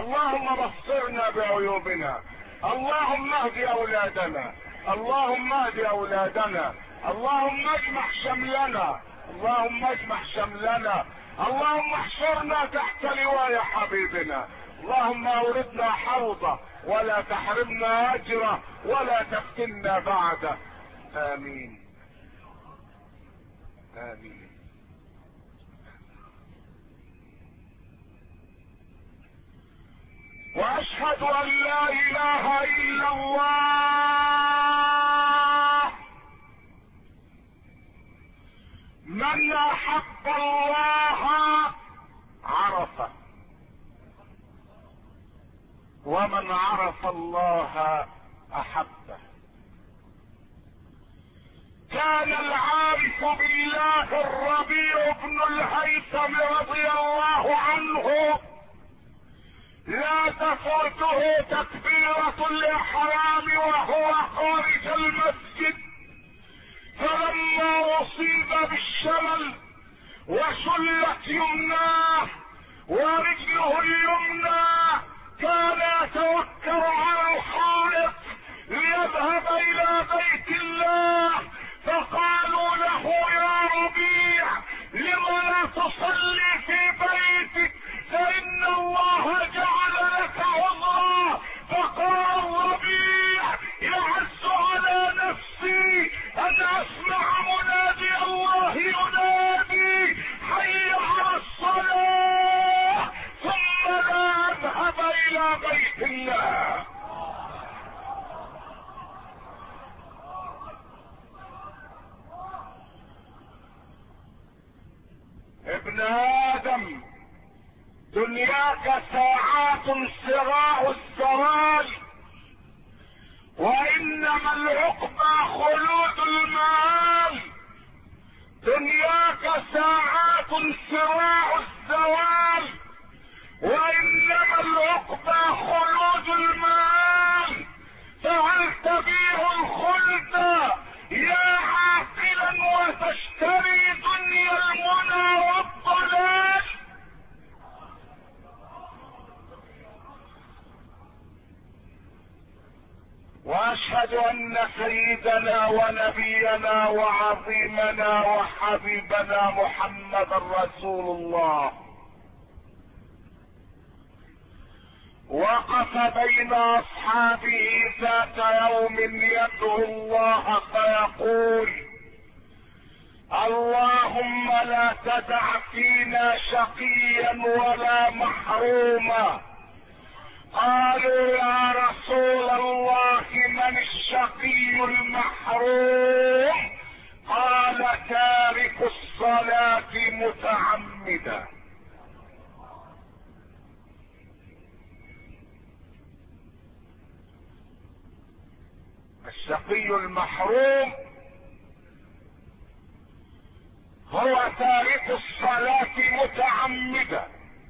اللهم بصرنا بعيوبنا، اللهم اهد اولادنا، اللهم اهد اولادنا، اللهم اجمع شملنا، اللهم اجمع شملنا، اللهم احشرنا تحت لواء حبيبنا، اللهم اوردنا حوضه ولا تحرمنا اجره ولا تفتنا بعده. امين امين. واشهد ان لا اله الا الله. من احب الله عرفه، ومن عرف الله احبه. كان العارف بالله الربيع بن الهيثم رضي الله عنه لا تفوته تكبيرة الإحرام وهو خارج المسجد، فلما أصيب بالشلل وشلت يمناه ورجله اليمنى كان يتوكل على الحائط ليذهب إلى بيت الله، فقالوا له يا ربيع لم لا تصلي في بيتك فإن الله جعل لك عذرا؟ فقال الربيع يعز على نفسي أن أسمع منادي الله ينادي حي على الصلاة ثم لا أذهب إلى بيت الله. ابن آدم دنياك ساعات صراع الزوال، وإنما العقبى خلود المال. دنياك ساعات صراع الزوال، وإنما العقبى خلود المال. فهل تبيع الخلد يا عاقلا وتشتري دنيا المنى والضلال؟ واشهد ان سيدنا ونبينا وعظيمنا وحبيبنا محمد رسول الله وقف بين اصحابه ذات يوم يدعو الله فيقول اللهم لا تدع فينا شقيا ولا محروما. قالوا يا رسول الله من الشقي المحروم؟ قال تارك الصلاة متعمدا. الشقي المحروم هو تارك الصلاة متعمدا،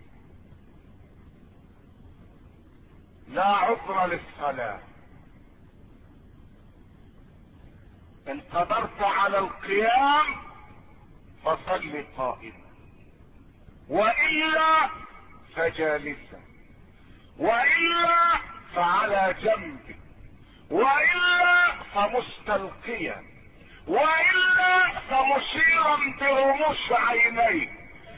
لا عذر للصلاة. ان قدرت على القيام فصل قائما، والا فجالسا، والا فعلى جنبك، والا فمستلقيا، والا فمشيرا برموش عينيك،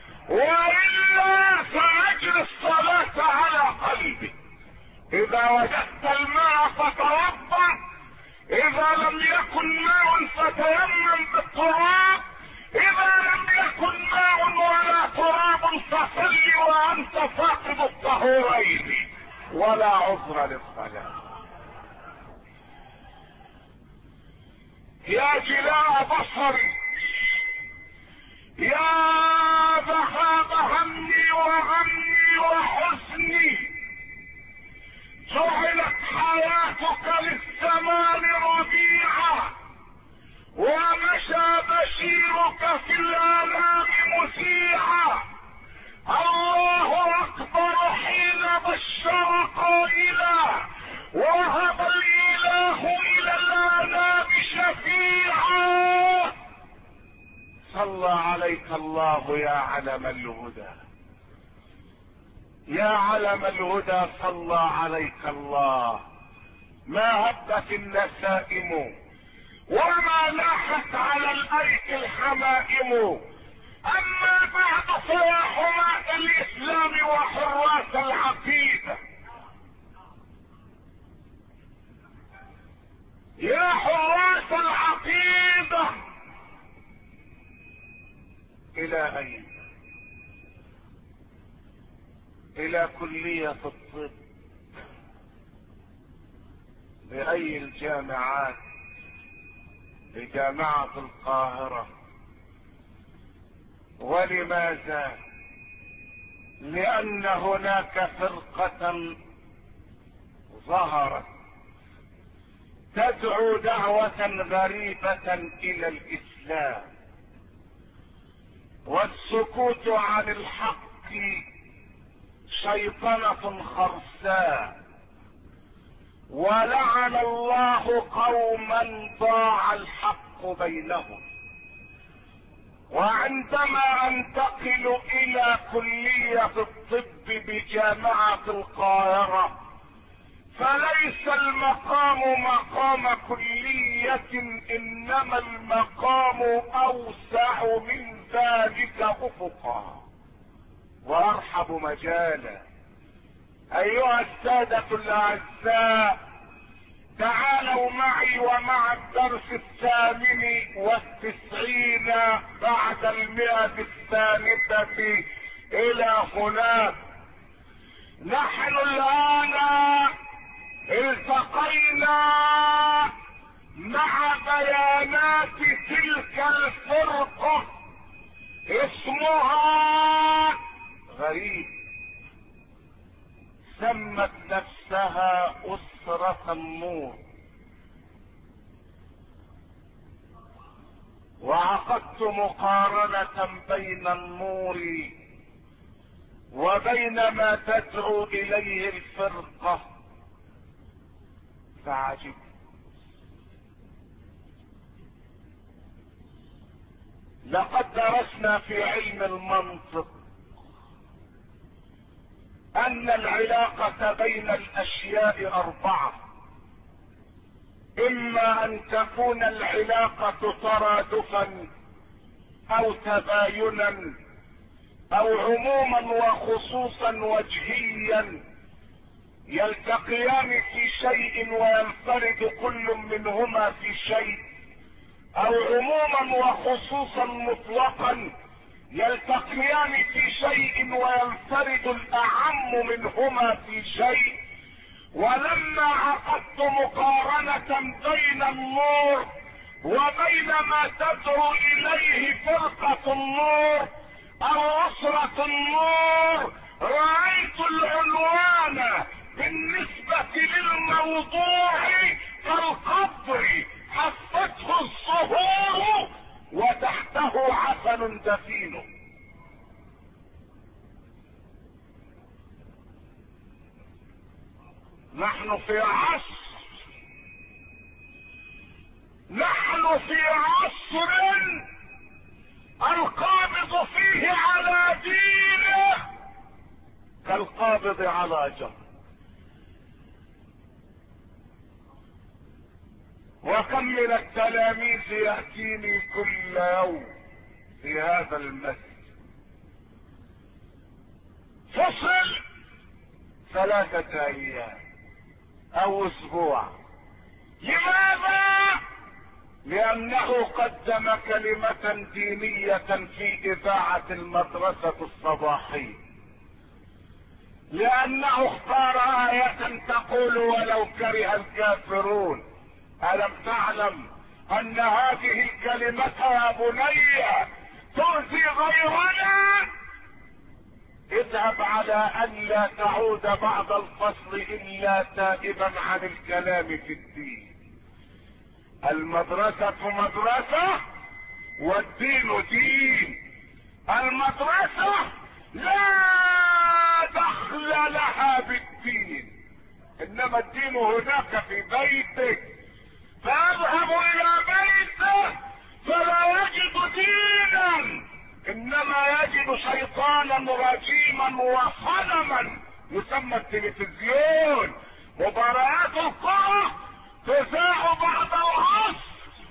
والا فاجر الصلاة على قلبك. اذا وجدت الماء فتوضا، اذا لم يكن ماء فتيمم بالتراب، اذا لم يكن ماء ولا تراب فصل وانت فاقد الطهورين، ولا عذر للصلاة. يا جلاء بصري، يا ذهاب همي وغمي وحزني، جعلت حياتك للزمان ربيعا، ومشى بشيرك في الآلام مسيعا. الله أكبر حين بشر قائلا وهب الإله إلى الآلام شفيعا. صلى عليك الله يا علم الهدى، يا علم الهدى صلى عليك الله. ما هبت النسائم وما لاحت على الايك الحمائم. اما بعد فيا حماة الاسلام وحراس العقيدة، يا حراس العقيدة، الى اين؟ الى كلية الطب بأي الجامعات؟ لجامعة القاهرة. ولماذا؟ لأن هناك فرقة ظهرت تدعو دعوة غريبة إلى الإسلام، والسكوت عن الحق شيطنة خرساء. ولعن الله قوما ضاع الحق بينهم. وعندما انتقل الى كلية الطب بجامعة القاهرة، فليس المقام مقام كلية، انما المقام اوسع من ذلك افقا وارحب مجالا. ايها السادة الاعزاء، تعالوا معي ومع الدرس 98 بعد 100 الى هناك. نحن الان التقينا مع بيانات تلك الفرقة، اسمها غريب، سمت نفسها أسرة النور. وعقدت مقارنة بين النور وبين ما تدعو إليه الفرقة فعجبت. لقد درسنا في علم المنطق ان العلاقة بين الاشياء 4. اما ان تكون العلاقة ترادفا او تباينا او عموما وخصوصا وجهيا، يلتقيان في شيء وينفرد كل منهما في شيء، او عموما وخصوصا مطلقا يلتقيان في شيء وينفرد الاعم منهما في شيء. ولما عقدت مقارنة بين النور وبين ما تدعو اليه فرقة النور او اسرة النور، رأيت العنوان بالنسبة للموضوع كالقبر حفته الصهور وتحته عسل دفين. نحن في عصر القابض فيه على دينه كالقابض على جمر. وكم من التلاميذ يأتيني كل يوم في هذا المسجد فصل 3 ايام او اسبوع. لماذا؟ لانه قدم كلمة دينية في اذاعة المدرسة الصباحية، لانه اختار آية تقول ولو كره الكافرون. ألم تعلم أن هذه الكلمة يا بني تؤذي غيرنا؟ اذهب على أن لا تعود بعد الفصل إلا تائبا عن الكلام في الدين. المدرسة مدرسة والدين دين. المدرسة لا دخل لها بالدين، إنما الدين هناك في بيتك. فاذهب الى بيته فلا يجد دينا انما يجد شيطانا رجيما وصنما يسمى التلفزيون. مباريات الكرة تذاع بعد العصر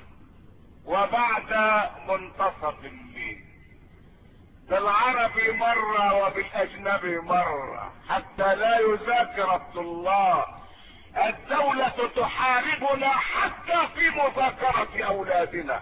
وبعد منتصف الليل، بالعربي مرة وبالاجنبي مرة، حتى لا يذاكر الطلاب. الدولة تحاربنا حتى في مذاكرة اولادنا.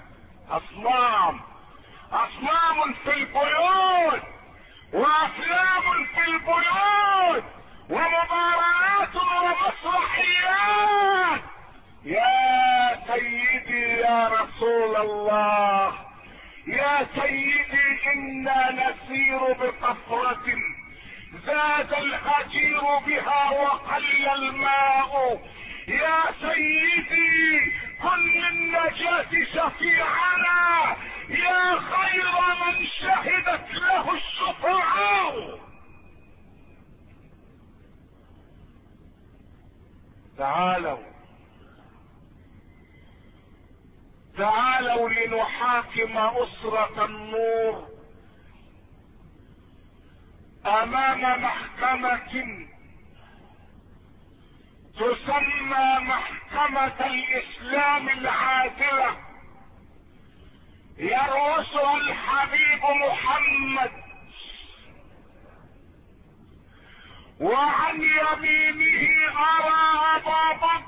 اصنام في البيوت وافلام في البيوت ومباريات ومسرحيات. يا سيدي يا رسول الله، يا سيدي، انا نسير بقصرة زاد الهجير بها وقل الماء. يا سيدي كن للنجاة شفيعنا، يا خير من شهدت له الشفعاء. تعالوا لنحاكم أسرة النور امام محكمة تسمى محكمة الاسلام العادلة، يرأسها الحبيب محمد، وعن يمينه ارى ابا بكر،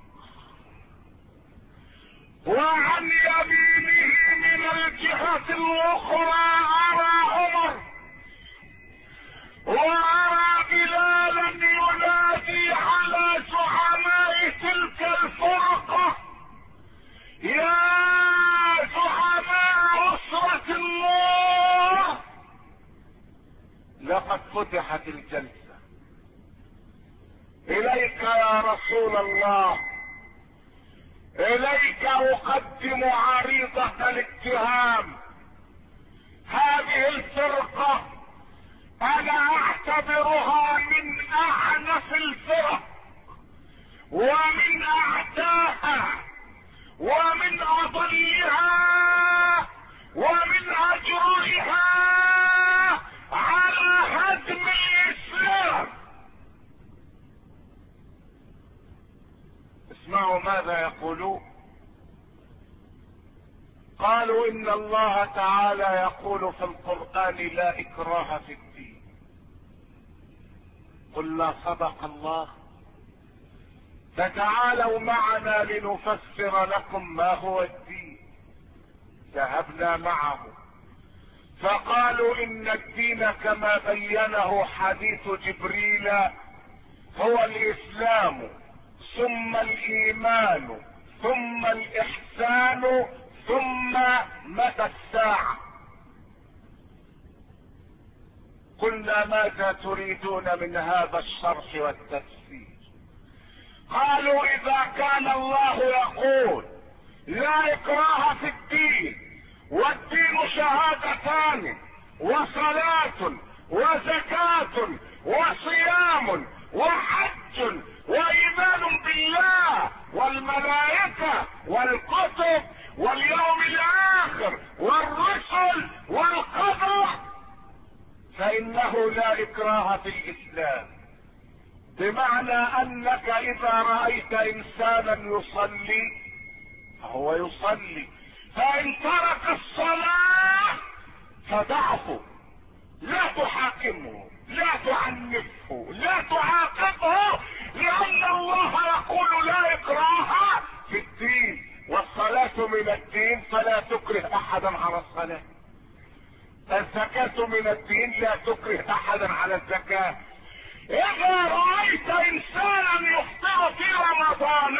وعن يمينه من الجهة الاخرى ارى عمر، وارى بلالا ينادي على زعماء تلك الفرقة: يا زعماء اسرة النور، لقد فتحت الجلسة، اليك يا رسول الله، اليك اقدم عريضة الاتهام. هذه الفرقة انا اعتبرها من اعنف الفرق ومن اعتاها ومن اضلها ومن اجرائها على هدم الاسلام. اسمعوا ماذا يقولون. قالوا ان الله تعالى يقول في القرآن: لا اكراه في الدين. قلنا صدق الله، فتعالوا معنا لنفسر لكم ما هو الدين. ذهبنا معه فقالوا ان الدين كما بينه حديث جبريل هو الاسلام ثم الايمان ثم الاحسان ثم متى الساعة. قلنا ماذا تريدون من هذا الشرح والتفسير؟ قالوا اذا كان الله يقول لا اكراه في الدين، والدين شهادتان وصلاة وزكاة وصيام وحج وايمان بالله والملائكة والكتب واليوم الاخر والرسل والقدر، فانه لا اكراه في الاسلام. بمعنى انك اذا رأيت انسانا يصلي فهو يصلي، فان ترك الصلاة فدعه، لا تحاكمه، لا تعنفه، لا تعاقبه، لان الله يقول لا اكراه في الدين، والصلاة من الدين فلا تكره احدا على الصلاة، الزكاة من الدين لا تكره احدا على الزكاة. اذا رأيت انسانا يفطر في رمضان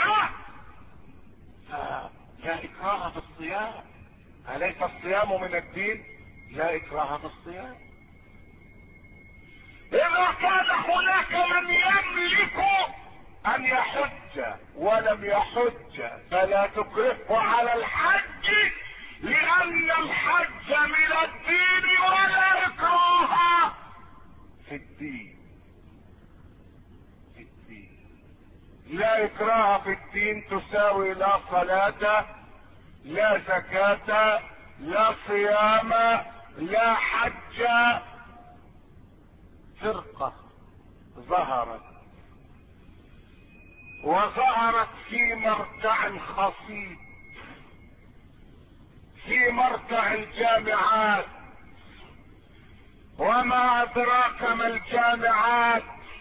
لا اكراه في الصيام. اليس الصيام من الدين؟ لا اكراه في الصيام. اذا كان هناك من يملك ان يحج ولم يحج فلا تكرهه على الحج، لان الحج من الدين ولا اكراه في الدين. لا اكراه في الدين تساوي لا صلاة لا زكاة لا صيام لا حج فرقة ظهرت، وظهرت في مرتع خصيب، في مرتع الجامعات. وما ادراك ما الجامعات؟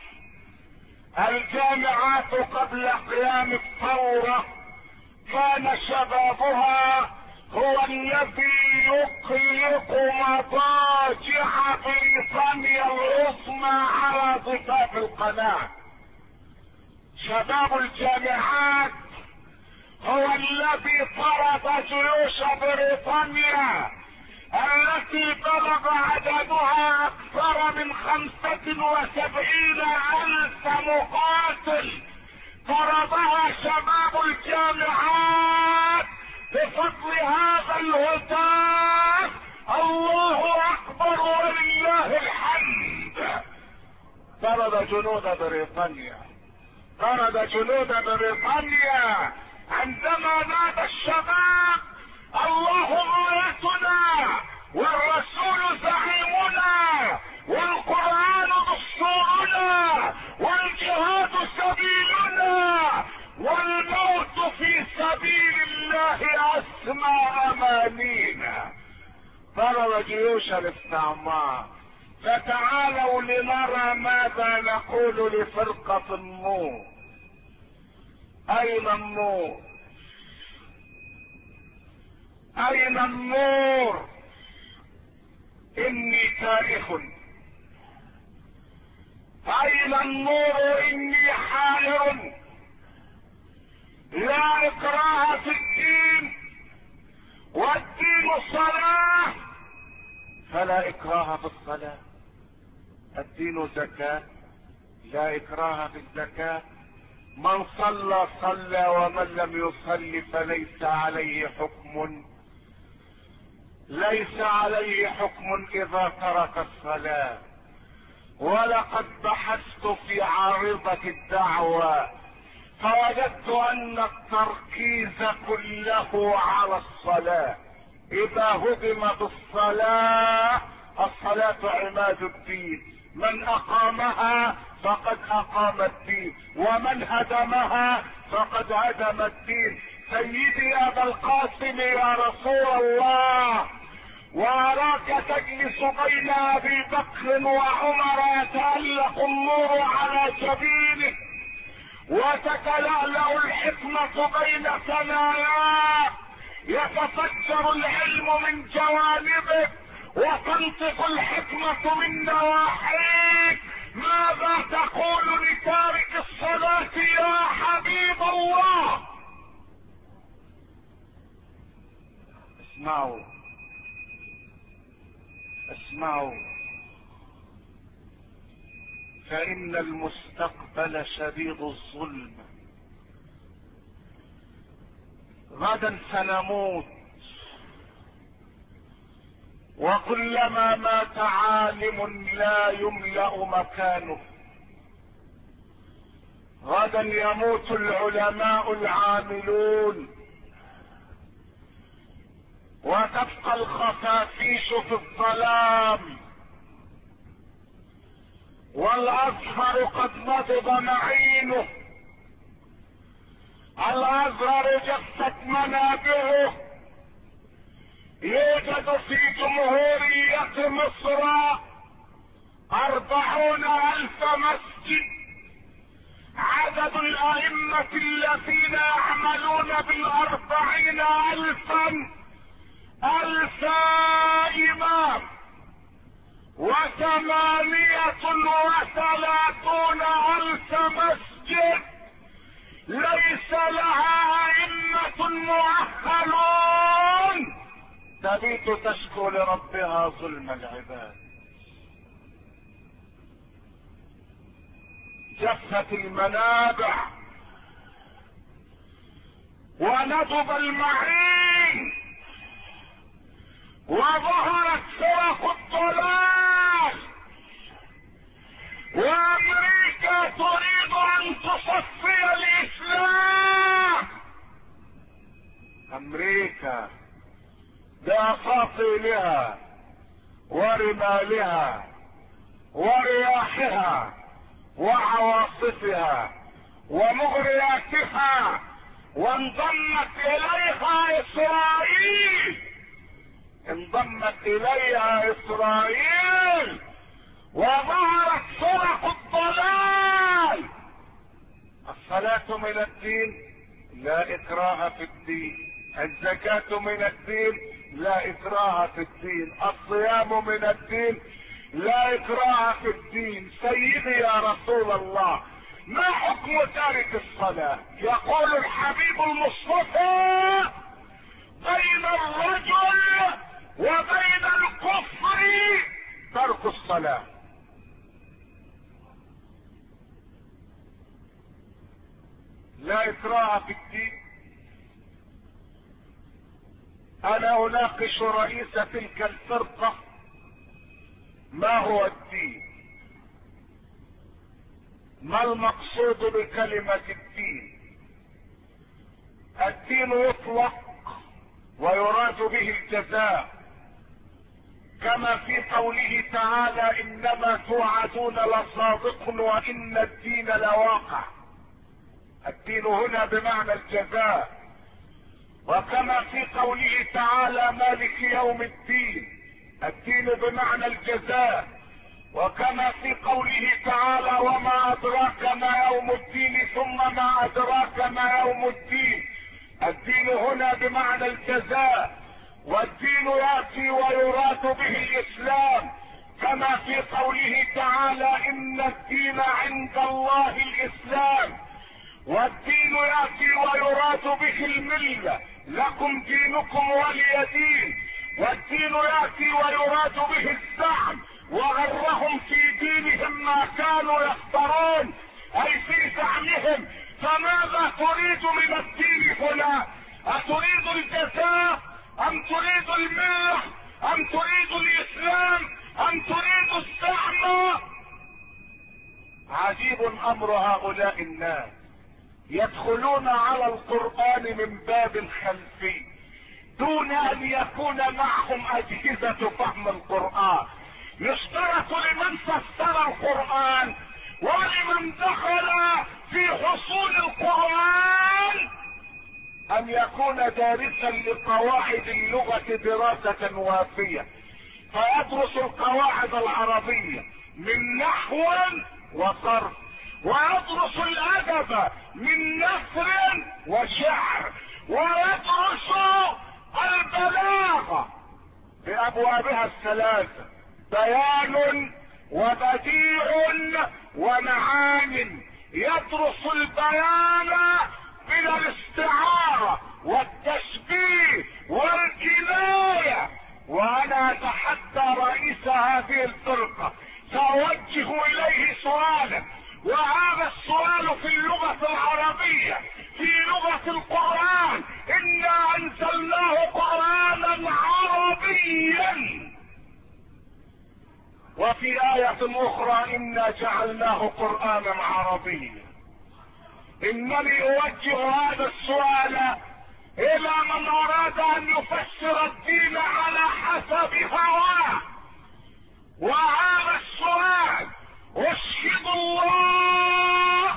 الجامعات قبل قيام الثورة كان شبابها هو الذي يقلق مضاجع بريطانيا العظمى على ضفاف القناة. شباب الجامعات هو الذي طرد جيوش بريطانيا التي بلغ عددها اكثر من 75,000 مقاتل، طردها شباب الجامعات بفضل هذا الهتاف: الله اكبر ولله الحمد. طرد جنود بريطانيا، طرد جنود بريطانيا عندما نادى الشباب: الله غايتنا والرسول زعيمنا والقرآن دستورنا والجهاد سبيلنا والموت في سبيل الله اسمى امانينا. طرد جيوش الاستعمار. فتعالوا لنرى ماذا نقول لفرقة النور. اين النور؟ اين النور؟ اني تاريخ. اين النور؟ اني حائر. لا اكراه في الدين، والدين صلاة فلا اكراه في الصلاة. الدين زكاة، لا اكراه في الزكاة. من صلى صلى، ومن لم يصلي فليس عليه حكم، ليس عليه حكم اذا ترك الصلاة. ولقد بحثت في عارضة الدعوة فوجدت ان التركيز كله على الصلاة. اذا هدمت الصلاة، الصلاة عماد الدين، من اقامها فقد اقام الدين، ومن هدمها فقد هدم الدين. سيدي ابا القاسم يا رسول الله، واراك تجلس بين ابي بكر وعمر يتألق النور على جبينك، وتتلألأ الحكمة بين ثناياك، يتفجر العلم من جوانبك، وتنطق الحكمة من نواحيك. ماذا تقول لتارك الصلاة يا حبيب الله؟ اسمعوا اسمعوا، فإن المستقبل شديد الظلم. غدا سنموت، وكلما مات عالم لا يملأ مكانه. غدا يموت العلماء العاملون، وتبقى الخفافيش في الظلام، والازهر قد نضب معينه. الازهر جفت منابعه. يوجد في جمهورية مصر 40,000 مسجد. عدد الائمة الذين يعملون ب40,000 امام، 38,000 مسجد ليس لها ائمة مؤهلون تبيت تشكو لربها ظلم العباد. جفت المنابع وندب المعين، وظهرت فرق الضلال، وامريكا تريد ان تصفي الاسلام. امريكا باساطيلها ورمالها ورياحها وعواصفها ومغرياتها، وانضمت اليها اسرائيل، انضمت اليها اسرائيل، وظهرت فرق الضلال. الصلاة من الدين، لا اكراه في الدين. الزكاة من الدين، لا اكراه في الدين. الصيام من الدين، لا اكراه في الدين. سيدي يا رسول الله، ما حكم تارك الصلاة؟ يقول الحبيب المصطفى: بين الرجل وبين الكفر ترك الصلاة. لا اكراه في الدين. انا اناقش رئيس تلك الفرقة: ما هو الدين؟ ما المقصود بكلمة الدين؟ الدين يطلق ويراد به الجزاء، كما في قوله تعالى: انما توعدون لصادق وان الدين لواقع. الدين هنا بمعنى الجزاء، وكما في قوله تعالى: مالك يوم الدين. الدين بمعنى الجزاء، وكما في قوله تعالى: وما ادراك ما يوم الدين ثم ما ادراك ما يوم الدين. الدين هنا بمعنى الجزاء، والدين ياتي ويراد به الاسلام، كما في قوله تعالى: ان الدين عند الله الاسلام. والدين ياتي ويراد به المله، لكم دينكم ولي دين. والدين ياتي ويراد به الزعم، وغرهم في دينهم ما كانوا يختارون، اي في زعمهم. فماذا تريد من الدين هنا؟ اتريد الجزاء ام تريد المله ام تريد الاسلام ام تريد الزعم؟ عجيب امر هؤلاء الناس، يدخلون على القرآن من باب الخلفي دون ان يكون معهم اجهزة فهم القرآن. يشترط لمن فسر القرآن ولمن دخل في حصول القرآن ان يكون دارسا لقواعد اللغة دراسة وافية، فيدرس القواعد العربية من نحو وصرف، ويدرس الادب من نثر وشعر، ويدرس البلاغة بابوابها الثلاثة: بيان وبديع ومعان. يدرس البيان من الاستعارة والتشبيه والكناية. وانا اتحدى رئيس هذه الفرقة، سأوجه اليه سؤالا، وهذا السؤال في اللغة العربية، في لغة القرآن: إنا أنزلناه قرآنا عربيا. وفي آية أخرى: إنا جعلناه قرآنا عربيا. إنني أوجه هذا السؤال إلى من أراد أن يفسر الدين على حسب هواه. وهذا السؤال أشهد الله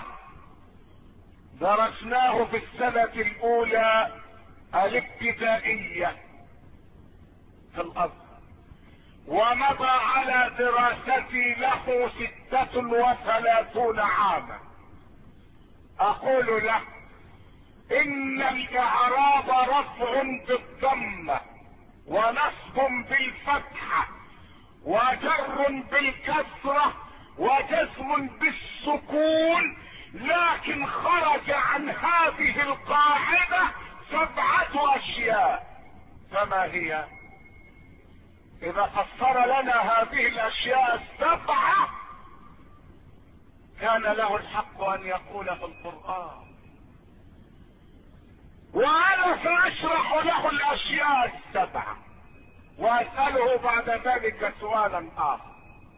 درسناه في السنة الأولى الابتدائية في الأزهر، ومضى على دراستي له 36 عاما. أقول له: إن الإعراب رفع بالضمة ونصب بالفتحة وجر بالكسرة وجزم بالسكون، لكن خرج عن هذه القاعدة 7 أشياء. فما هي؟ إذا فسر لنا هذه الأشياء 7 كان له الحق أن يقول في القرآن، وأنا سأشرح له الأشياء 7 وأسأله بعد ذلك سؤالا آخر.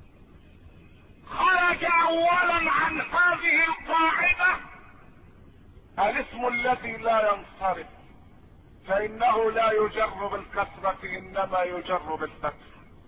خرج أولا عن هذه القاعدة الاسم الذي لا ينصرف، فإنه لا يجر بالكسرة إنما يجر بالفتح،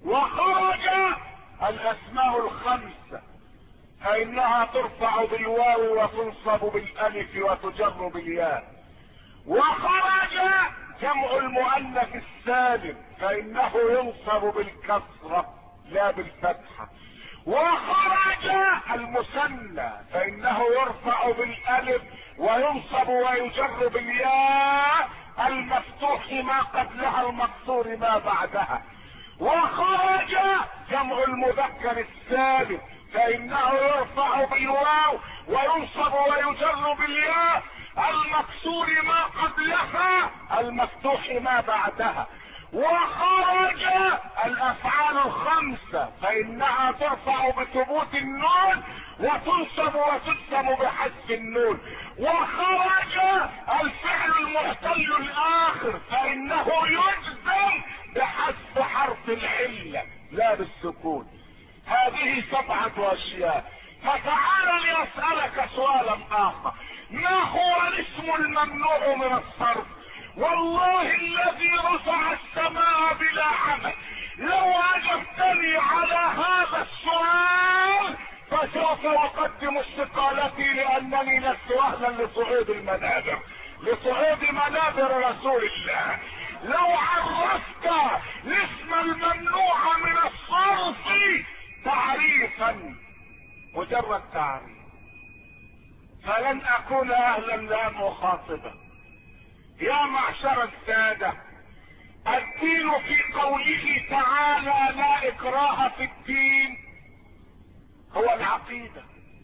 وخرج الاسماء الخمسة فانها ترفع بالواو وتنصب بالالف وتجر بالياء. وخرج جمع المؤنث السالم فانه ينصب بالكسرة لا بالفتحة. وخرج المثنى فانه يرفع بالالف وينصب ويجر بالياء المفتوح ما قبلها المكسور ما بعدها. وخرج جمع المذكر السالم فانه يرفع بالواو وينصب ويجر بالياء المكسور ما قبلها المفتوح ما بعدها. وخرج الافعال الخمسة فانها ترفع بثبوت النون وتنصب وتجزم بحذف النون. وخرج الفعل المعتل الاخر فانه يجزم بحذف حرف العلة لا بالسكون. هذه 7 اشياء. فتعال لأسألك سؤالا اخر، ما هو الاسم الممنوع من الصرف؟ والله الذي رفع السماء بلا عمل لو اجبتني على هذا السؤال فسوف اقدم استقالتي لانني لست اهلا لصعود المنابر، لصعود منابر رسول الله. لو عرفت الاسم الممنوع من الصرف تعريفا مجرد تعريف فلن اكون اهلا لان اخاطبه. يا معشر السادة، الدين في قوله تعالى لا اكراه في الدين هو العقيدة.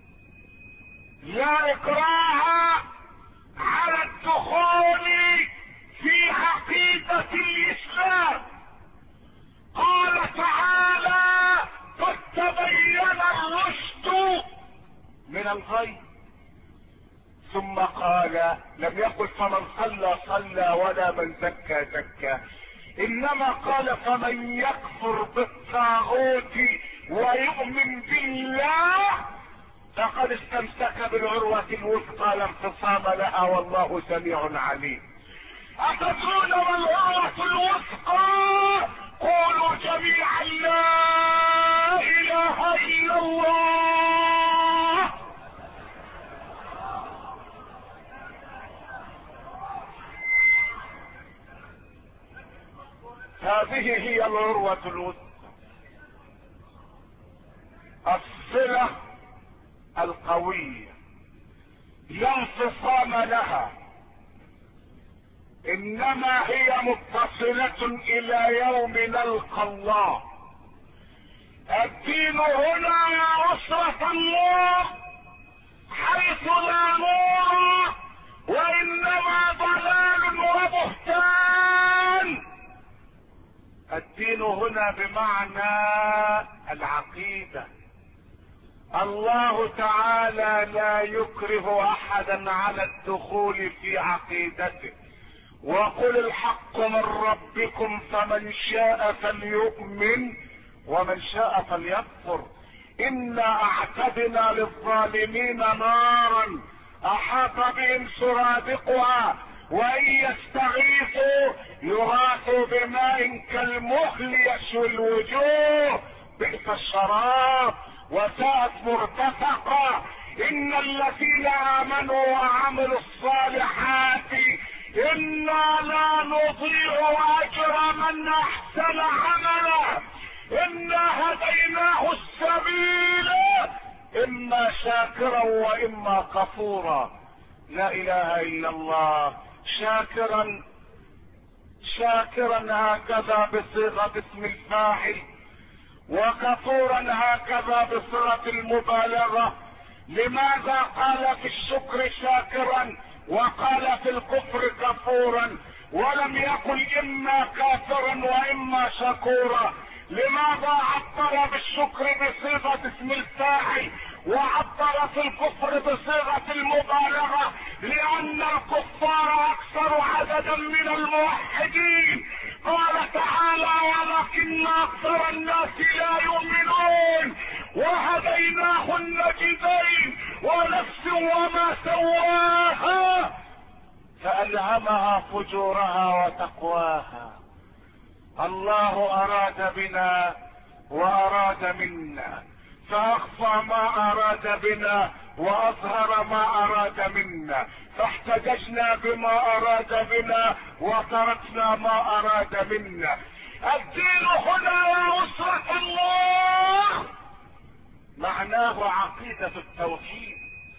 لا اكراه على الدخول في عقيدة الاسلام. قال تعالى قد تبين الرشد من الغي، ثم قال لم يقل فمن صلى صلى ولا من زكى زكى، انما قال فمن يكفر بالطاغوت ويؤمن بالله فقد استمسك بالعروة الوثقى لا انفصام لها والله سميع عليم. أتدرون ما العروة الوثقى؟ قولوا جميعا لا اله الا الله. هذه هي العروة الوثقى، الصلة القوية لا انفصام لها، انما هي متصلة الى يوم نلقى الله. الدين هنا يا أسرة الله حيث لا نور وانما ضلال وبهتان. الدين هنا بمعنى العقيدة. الله تعالى لا يكره احدا على الدخول في عقيدته، وقل الحق من ربكم فمن شاء فليؤمن ومن شاء فليكفر. انا اعتدنا للظالمين نارا احاط بهم سرادقها وان يستغيثوا يغاثوا بماء كالمهل يشوي الوجوه بئس الشراب وساءت مرتفقا. ان الذين امنوا وعملوا الصالحات انا لا نضيع اجر من احسن عملا انا هديناه السبيل اما شاكرا واما كفورا. لا اله الا الله. شاكرا هكذا بصيغة اسم الفاعل، وكفورا هكذا بصيغة المبالغة. لماذا قال في الشكر شاكرا وقال في الكفر كفورا ولم يقل اما كافرا واما شكورا؟ لماذا عبر بالشكر بصيغة اسم الفاعل وعبر في الكفر بصيغة المبالغة؟ لان الكفار اكثر عددا من الموحدين. قال تعالى ولكن اكثر الناس لا يؤمنون وهديناه النجدين ونفس وما سواها فألهمها فجورها وتقواها. الله اراد بنا واراد منا، فاخفى ما اراد بنا واظهر ما اراد منا، فاحتججنا بما اراد بنا وتركنا ما اراد منا. الدين هنا يا أسرة الله معناه عقيدة التوحيد،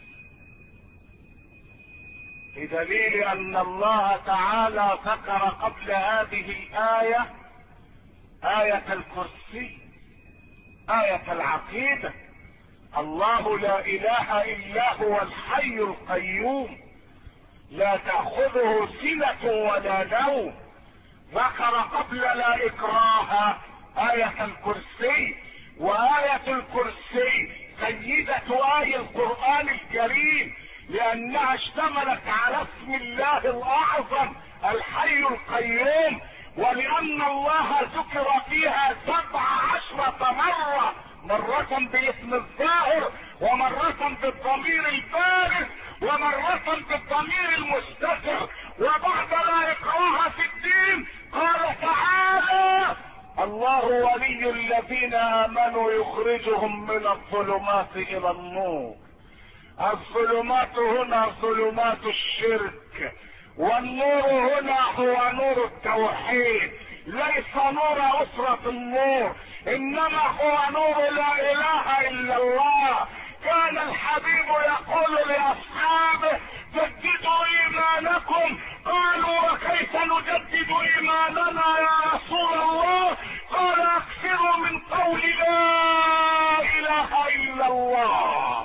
بدليل ان الله تعالى ذكر قبل هذه الآية آية الكرسي، آية العقيدة. الله لا اله الا هو الحي القيوم لا تأخذه سنة ولا نوم. ذكر قبل لا اكراه آية الكرسي، وآية الكرسي سيدة آي القرآن الكريم، لأنها اشتملت على اسم الله الأعظم الحي القيوم، ولأن الله ذكر فيها 17 مرة، مرة باسم الظاهر، ومرة بالضمير البارز، ومرة بالضمير المستتر. وبعد لا إكراه في الدين قال تعالى: الله ولي الذين آمنوا يخرجهم من الظلمات إلى النور. الظلمات هنا ظلمات الشرك، والنور هنا هو نور التوحيد، ليس نور أسرة النور، إنما هو نور لا إله إلا الله. كان الحبيب يقول لأصحابه: جددوا إيمانكم. قالوا: وكيف نجدد إيماننا يا رسول الله؟ قال: أكثروا من قول لا إله إلا الله.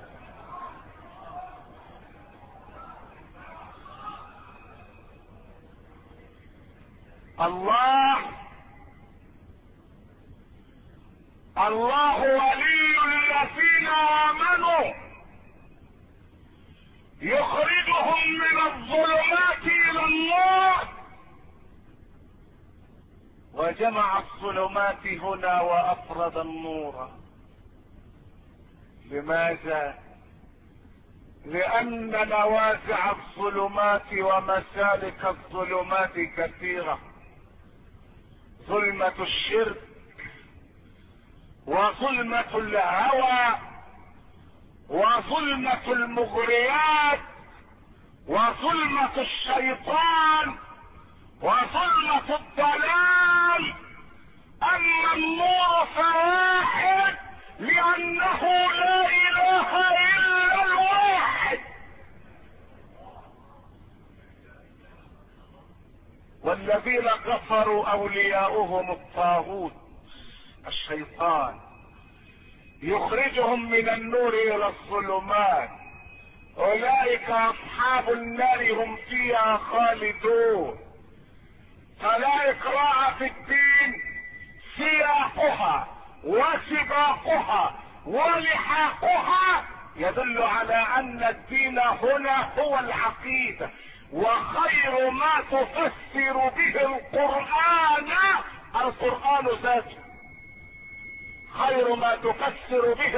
الله ولي الذين آمنوا يخرجهم من الظلمات إلى النور. وجمع الظلمات هنا وأفرد النور. لماذا؟ لأن نوازع الظلمات ومسالك الظلمات كثيرة. ظلمة الشرك، وظلمة الهوى، وظلمة المغريات، وظلمة الشيطان، وظلمة الضلال. أما النور فواحد، لأنه لا إله إلا الواحد. والذين كفروا أولياؤهم الطاغوت الشيطان، يخرجهم من النور إلى الظلمات. أولئك أصحاب النار هم فيها خالدون. فلا إكراه في الدين، سياقها وسباقها ولحاقها يدل على أن الدين هنا هو العقيدة. وخير ما تفسر به القرآن ذاته. خير ما تفسر به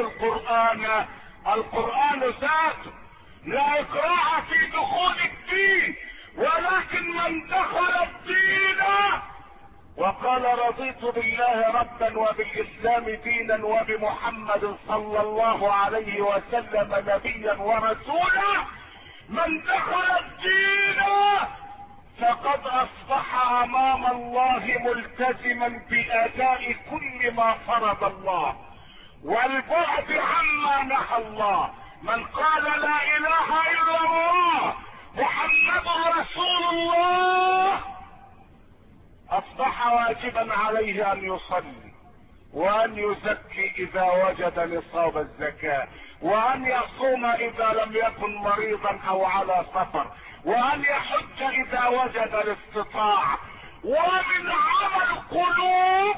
القرآن ذاته. لا إكراه في دخول الدين، ولكن من دخل الدين وقال: رضيت بالله ربا وبالإسلام دينا وبمحمد صلى الله عليه وسلم نبيا ورسولا، من دخل الدين فقد أصبح أمام الله ملتزما بأداء كل ما فرض الله والبعد عما نهى الله. من قال لا إله إلا الله محمد رسول الله أصبح واجبا عليه أن يصلي، وأن يزكي إذا وجد نصاب الزكاة، وأن يصوم إذا لم يكن مريضا أو على سفر، وأن يحج إذا وجد الاستطاعة. ومن عمل القلوب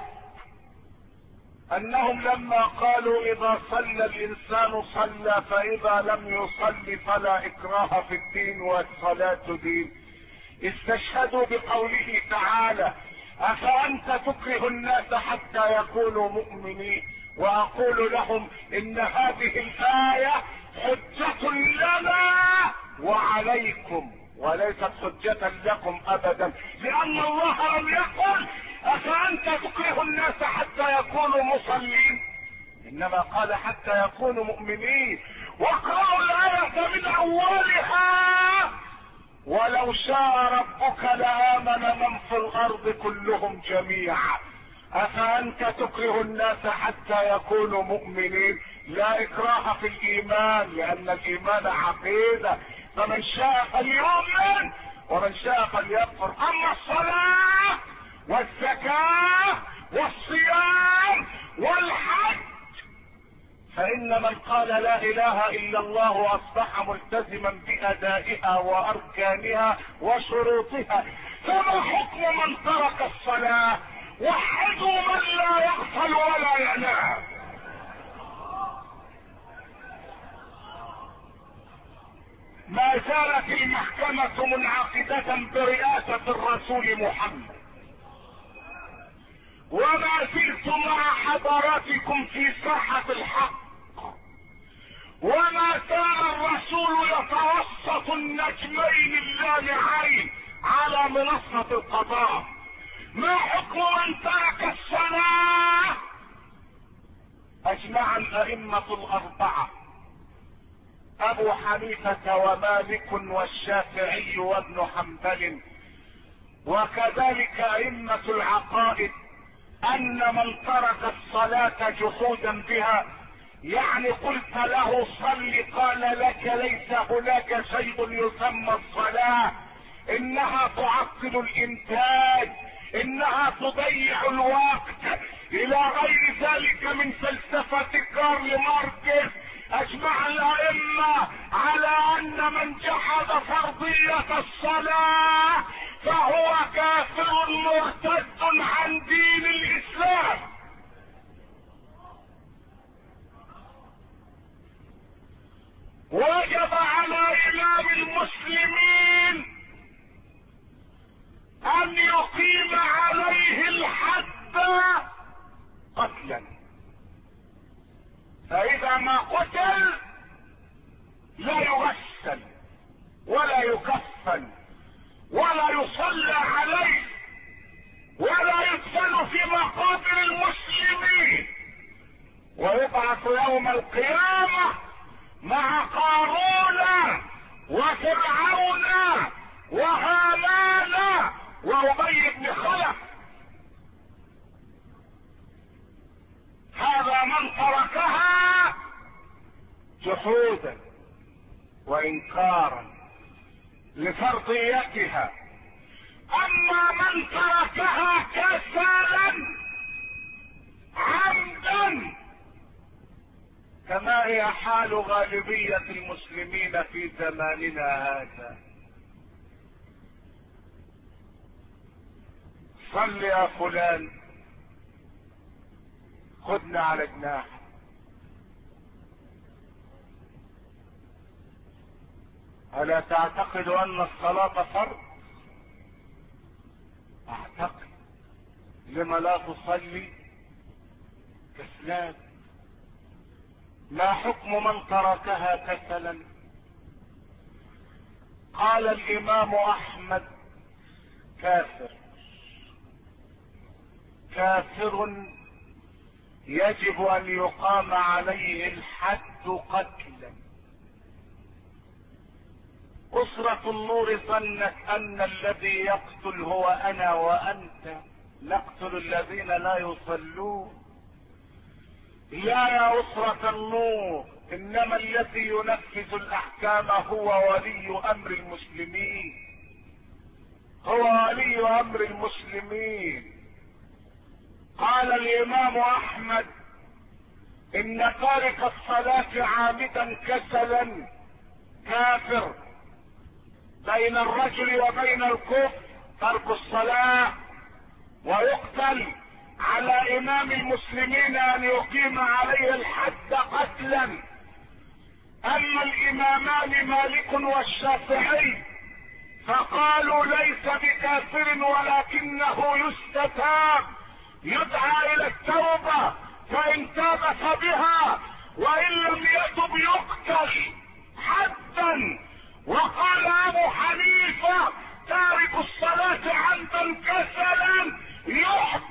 أنهم لما قالوا: إذا صلى الإنسان صلى، فإذا لم يصلي فلا إكراه في الدين والصلاة دين، استشهدوا بقوله تعالى: أفأنت تكره الناس حتى يكونوا مؤمنين. وأقول لهم إن هذه الآية حجة لنا وعليكم، وليست حجة لكم أبدا، لأن الله لم يقل افانت تكره الناس حتى يكونوا مصلين؟ انما قال حتى يكونوا مؤمنين. واقرأوا الآية من اولها: ولو شاء ربك لآمن من في الارض كلهم جميعا. افانت تكره الناس حتى يكونوا مؤمنين؟ لا اكراه في الايمان، لان الايمان عقيدة، فمن شاء فليؤمن ومن شاء فليكفر. اما الصلاة والزكاة والصيام والحج فان من قال لا اله الا الله اصبح ملتزما بادائها واركانها وشروطها. فما حكم من ترك الصلاة؟ وحدوا من لا يغفل ولا ينام. ما زالت المحكمة منعقدة برئاسة الرسول محمد، وما زلت مع حضراتكم في ساحة الحق، وما زال الرسول يتوسط النجمين اللامعين على منصة القضاء. ما حكم من ترك الصلاة؟ اجمع الائمة الاربعة ابو حنيفة ومالك والشافعي وابن حنبل وكذلك ائمة العقائد ان من ترك الصلاة جحودا بها، يعني قلت له صل قال لك ليس هناك شيء يسمى الصلاة، انها تعطل الانتاج، انها تضيع الوقت، الى غير ذلك من فلسفة كارل ماركس. اجمع الائمة على ان من جحد فرضية الصلاة فهو كافر مرتد عن دين الاسلام. وجب على امام المسلمين ان يقيم عليه الحد قتلا، فاذا ما قتل لا يغسل ولا يكفن ولا يصلى عليه ولا يدفن في مقابر المسلمين، ويبعث يوم القيامة مع قارون وفرعون وهامان وأبي بن خلف. هذا من تركها جحودا وانكارا لفرضيتها. اما من تركها كسلا عمدا كما هي حال غالبية المسلمين في زماننا هذا: صل يا فلان، خدنا على جناح. ألا تعتقد أن الصلاة فرض؟ أعتقد. لما لا تصلي؟ كسلان. ما حكم من تركها كسلا؟ قال الإمام أحمد: كافر، كافر يجب ان يقام عليه الحد قتلا. اسرة النور ظنت ان الذي يقتل هو انا وانت، نقتل الذين لا يصلون. لا يا اسرة النور، انما الذي ينفذ الاحكام هو ولي امر المسلمين، هو ولي امر المسلمين. قال الامام احمد: ان تارك الصلاة عامدا كسلا كافر. بين الرجل وبين الكفر ترك الصلاة، ويقتل. على امام المسلمين ان يقيم عليه الحد قتلا. اما الامامان مالك والشافعي فقالوا ليس بكافر ولكنه يستتاب، يدعى الى التوبة، فان تاب فبها وان لم يتب يقتل حدا. وقال ابو حنيفة: تارك الصلاة عمدا كسلا يحد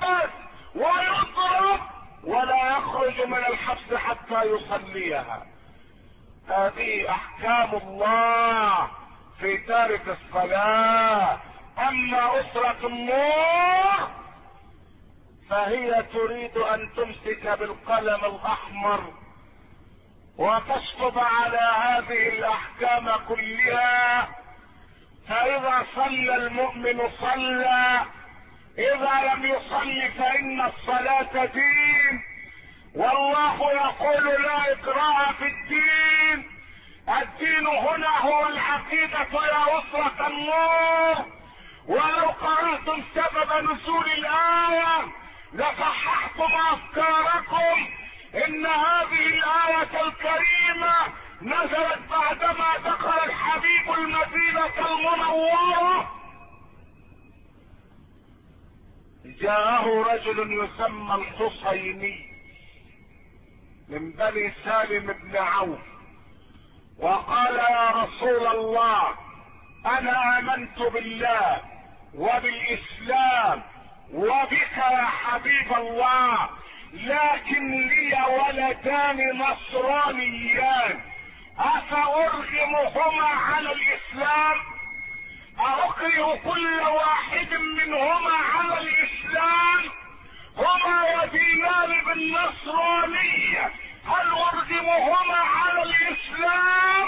يصليها. هذه احكام الله في تارك الصلاة. اما اسرة النور فهي تريد ان تمسك بالقلم الاحمر وتشطب على هذه الاحكام كلها. فاذا صلى المؤمن صلى، اذا لم يصلي فان الصلاة دين. والله يقول لا اكراه في الدين. الدين هنا هو العقيدة يا أسرة النور. ولو قرأتم سبب نزول الآية لصححتم أفكاركم. إن هذه الآية الكريمة نزلت بعدما دخل الحبيب المدينة المنورة. جاءه رجل يسمى الحصيني من بني سالم بن عوف، وقال يا رسول الله انا امنت بالله وبالاسلام وبك يا حبيب الله، لكن لي ولدان نصرانيان، افارغمهما على الاسلام؟ اكره كل واحد منهما على الاسلام؟ هما ودينان بالنصرانية، هل ارغمهما على الاسلام؟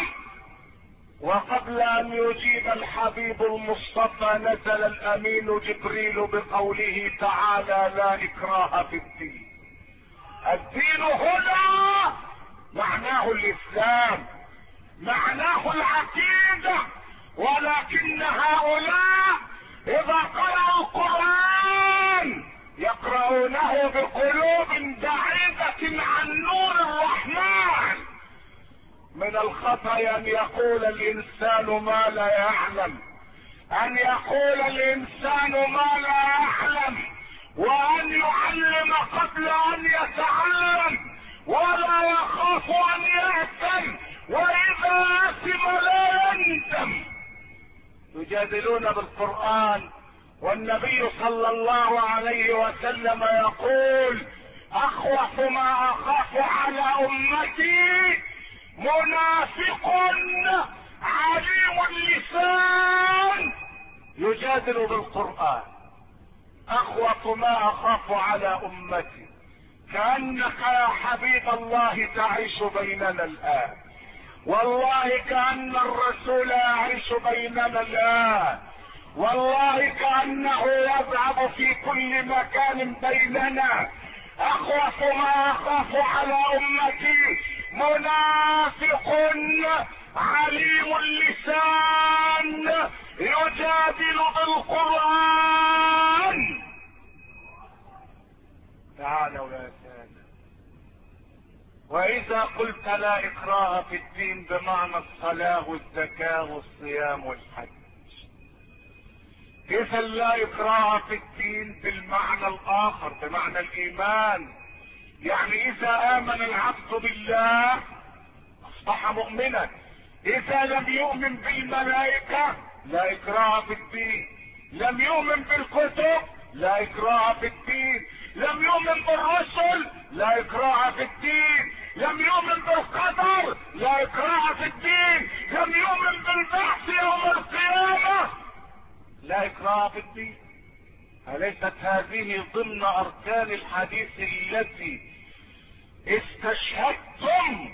وقبل ان يجيب الحبيب المصطفى نزل الامين جبريل بقوله تعالى لا اكراه في الدين. الدين هنا معناه الاسلام، معناه العقيدة. ولكن هؤلاء اذا قرأوا القرآن يقرؤونه بقلوب بعيدة عن نور الرحمن. من الخطأ ان يقول الانسان ما لا يعلم، ان يقول الانسان ما لا يعلم، وان يعلم قبل ان يتعلم، ولا يخاف ان يأثم، واذا أثم لا يندم. يجادلون بالقرآن والنبي صلى الله عليه وسلم يقول اخوف ما اخاف على امتي منافق عليم اللسان يجادل بالقرآن. اخوف ما اخاف على امتي، كأنك يا حبيب الله تعيش بيننا الان، والله كأن الرسول يعيش بيننا الان، والله كأنه يذهب في كل مكان بيننا. اخوف ما اخاف على امتي منافق عليم اللسان يجادل بالقرآن. تعالوا يا سادة، واذا قلت لا اكراه في الدين بمعنى الصلاة والزكاة والصيام والحج، اذا لا اكراه في الدين بالمعنى الاخر بمعنى الايمان. يعني اذا امن العبد بالله اصبح مؤمنا. اذا لم يؤمن بالملائكة لا اكراه في الدين، لم يؤمن بالكتب لا اكراه في الدين، لم يؤمن بالرسل لا اكراه في الدين، لم يؤمن بالقدر لا اكراه في الدين، لم يؤمن بالبعث يوم القيامة لا اكراه في الدين. أليست هذه ضمن اركان الحديث التي استشهدتم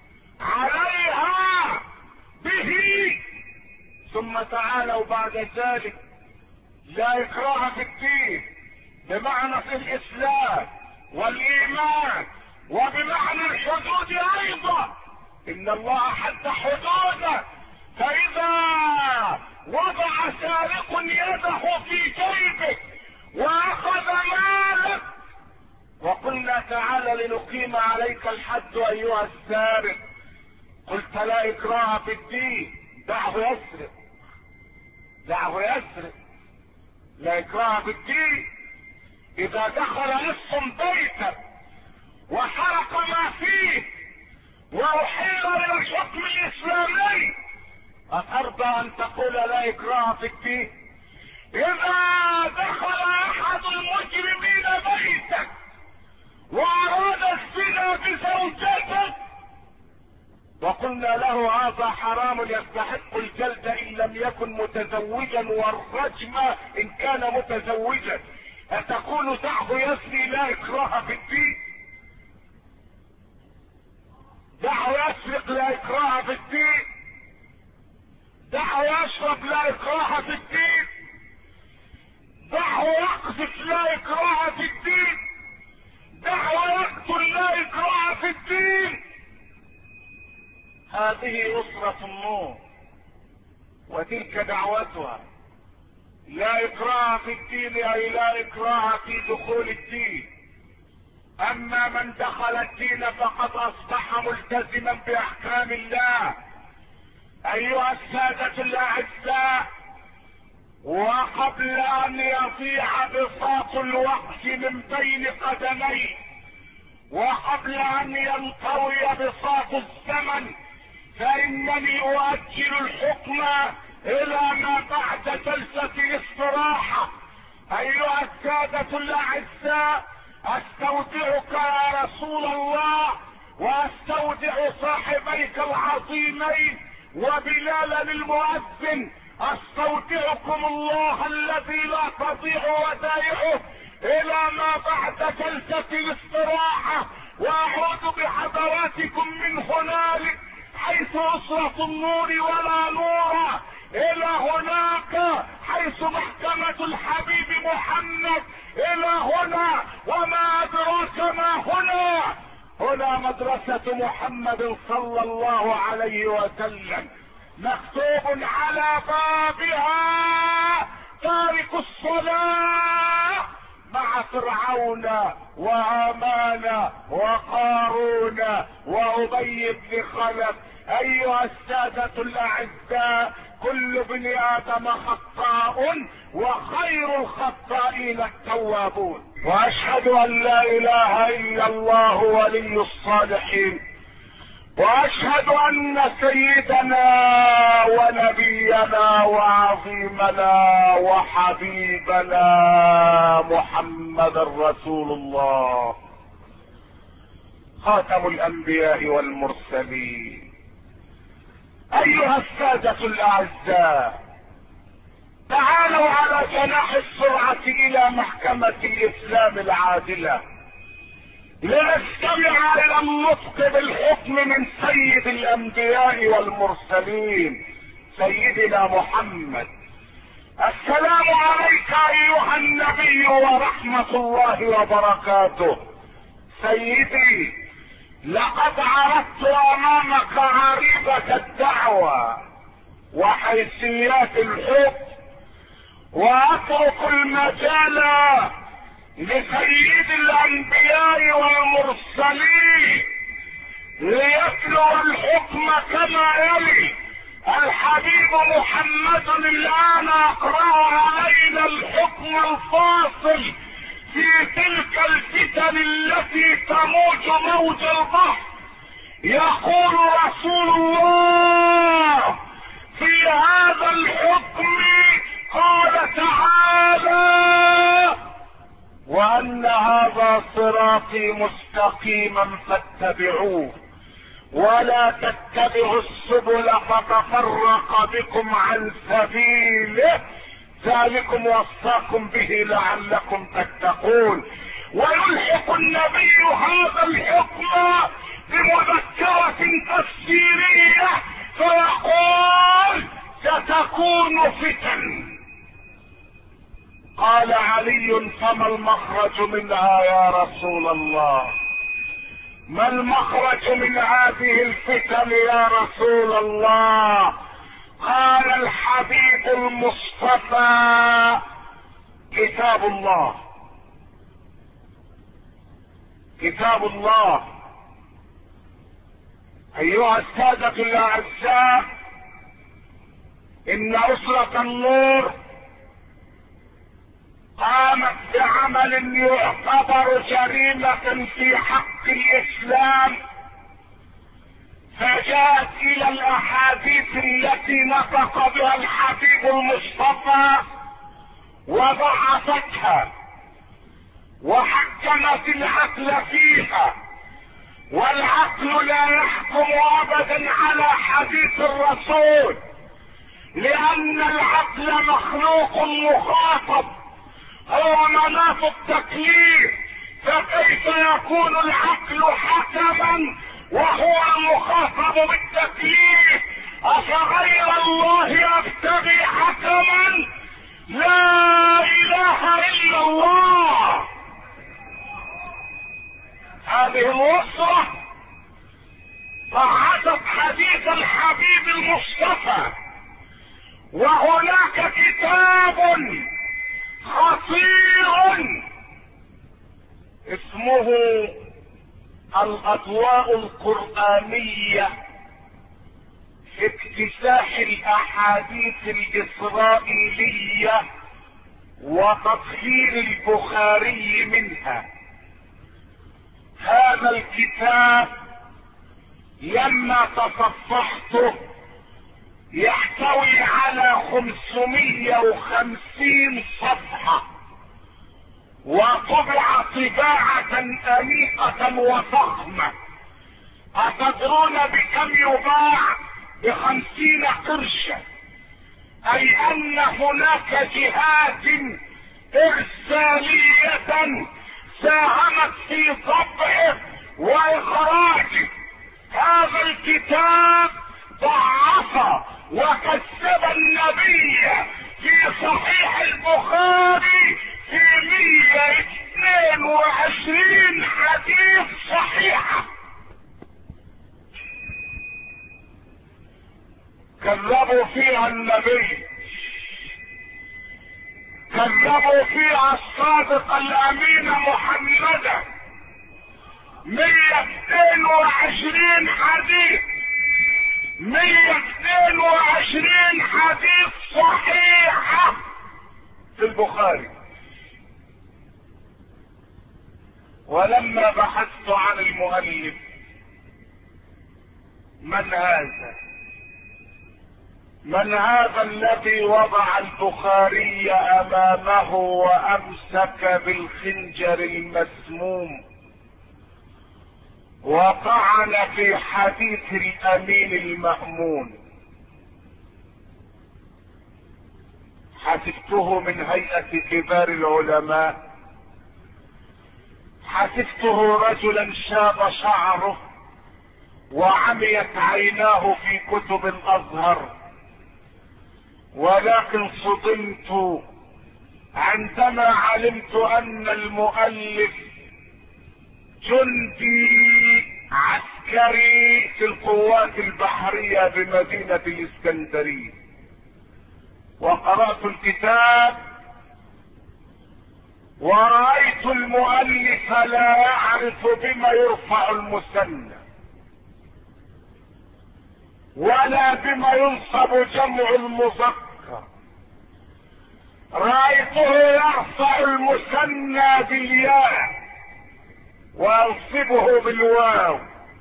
عليها به؟ ثم تعالوا بعد ذلك لا اكراه في الدين بمعنى في الاسلام والايمان وبمعنى الحدود ايضا. ان الله حد حدوده، فاذا وضع سارق يده في جيبه واخذ مالك وقلنا تعالى لنقيم عليك الحد ايها السارق، قلت لا اكراه في الدين، دعه يسرق، دعه يسرق، لا اكراه في الدين. اذا دخل لص بيتك وحرق ما فيه واحيل الى الحكم الاسلامي اترضى ان تقول لا اكراه في الدين؟ اذا دخل احد المجرمين بيتك واراد الزنا بزوجتك وقلنا له هذا حرام يستحق الجلد ان لم يكن متزوجا والرجم ان كان متزوجا. اتقول دعه يزني لا اكراه في الدين؟ دعه يسرق لا اكراه في الدين؟ دعه يشرب لا اكراه في الدين؟ دعه يقذف لا اكراه في الدين؟ دعه يقتل لا اكراه في الدين؟ هذه أسرة النور وتلك دعوتها. لا إكراه في الدين أي لا إكراه في دخول الدين. أما من دخل الدين فقد أصبح ملتزما بأحكام الله. أيها السادة الأعزاء، وقبل أن يضيع بساط الوقت من بين قدميه، وقبل أن ينطوي بساط الزمن، فإنني أؤجل الحكم إلى ما بعد جلسة الاستراحة. أيها السادة الأعزاء، أستودعك يا رسول الله وأستودع صاحبيك العظيمين وبلال المؤذن، أستودعكم الله الذي لا تضيع ودائعه إلى ما بعد جلسة الاستراحة، وأعود بحضراتكم من هنالك حيث أسرة النور ولا نور إلى هناك حيث محكمة الحبيب محمد إلى هنا. وما أدراك ما هنا؟ هنا مدرسة محمد صلى الله عليه وسلم، مكتوب على بابها تارك الصلاة مع فرعون وهامان وقارون وأبي بن خلف. أيها السادة الأعزاء، كل ابن آدم خطاء وخير الخطائين التوابون. وأشهد أن لا إله إلا الله ولي الصالحين، وأشهد أن سيدنا ونبينا وعظيمنا وحبيبنا محمد رسول الله خاتم الأنبياء والمرسلين. أيها السادة الأعزاء، تعالوا على جناح السرعة إلى محكمة الإسلام العادلة لنستمع إلى النطق بالحكم من سيد الأنبياء والمرسلين سيدنا محمد. السلام عليك أيها النبي ورحمة الله وبركاته. سيدي، لقد عرضت أمامك عريضة الدعوة وحيثيات الحكم، وأترك المجال لسيد الأنبياء والمرسلين ليتلو الحكم كما يلي. الحبيب محمد الآن أقرأ علينا الحكم الفاصل في تلك الفتن التي تموج موج البحر. يقول رسول الله في هذا الحكم، قال تعالى: وأن هذا صراطي مستقيما فاتبعوه ولا تتبعوا السبل فتفرق بكم عن سبيله، ذلكم وصاكم به لعلكم تتقون. ويلحق النبي هذا الحكم بمذكرة تفسيرية فيقول: ستكون فتن. قال علي: فما المخرج منها يا رسول الله؟ ما المخرج من هذه الفتن يا رسول الله؟ قال الحبيب المصطفى: كتاب الله. كتاب الله. ايها السادة الاعزاء، ان اسرة النور قامت بعمل يعتبر جريمة في حق الاسلام، فجاءت الى الاحاديث التي نطق بها الحبيب المصطفى وضعفتها وحكمت العقل فيها والعقل لا يحكم ابدا على حديث الرسول، لان العقل مخلوق مخاطب، هو مناط التكليف، فكيف يكون العقل حكما وهو المخاطب بالتكليف؟ افغير الله ابتغي حكما؟ لا اله الا الله. هذه الوصرة ضعفت حديث الحبيب المصطفى. وهناك كتاب خطير اسمه الاضواء القرآنية في اكتساح الاحاديث الاسرائيلية وتطهير البخاري منها. هذا الكتاب لما تصفحته يحتوي على 550 صفحة، وطبع طباعة أنيقة وفخمة. أتدرون بكم يباع؟ ب50 قرشا. أي أن هناك جهات إرسالية ساهمت في طبعه وإخراجه. هذا الكتاب ضعف وكذب النبي في صحيح البخاري في 122 حديث صحيحة. كذبوا فيها النبي، كذبوا فيها الصادق الامين محمدا. 122 حديث، 122 حديث صحيحة في البخاري. ولما بحثت عن المؤلف من هذا الذي وضع البخاري امامه وامسك بالخنجر المسموم وطعن في حديث الامين المأمون؟ حسبته من هيئة كبار العلماء، حسبته رجلا شاب شعره وعميت عيناه في كتب الازهر، ولكن صدمت عندما علمت ان المؤلف جندي عسكري في القوات البحرية بمدينة الاسكندرية. وقرأت الكتاب ورأيت المؤلف لا يعرف بما يرفع المثنى ولا بما ينصب جمع المذكر. رأيته يرفع المثنى بالياء وينصبه بالواو.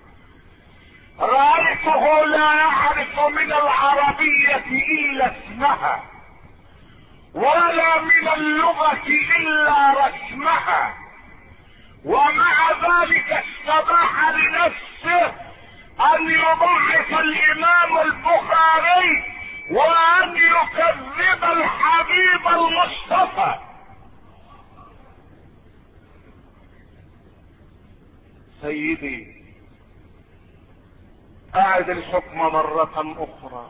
رأيته لا يعرف من العربية إلا اسمها ولا من اللغة إلا رسمها، ومع ذلك استباح لنفسه أن يضعف الإمام البخاري وأن يكذب الحبيب المصطفى. سيدي، أعد الحكم مرة أخرى،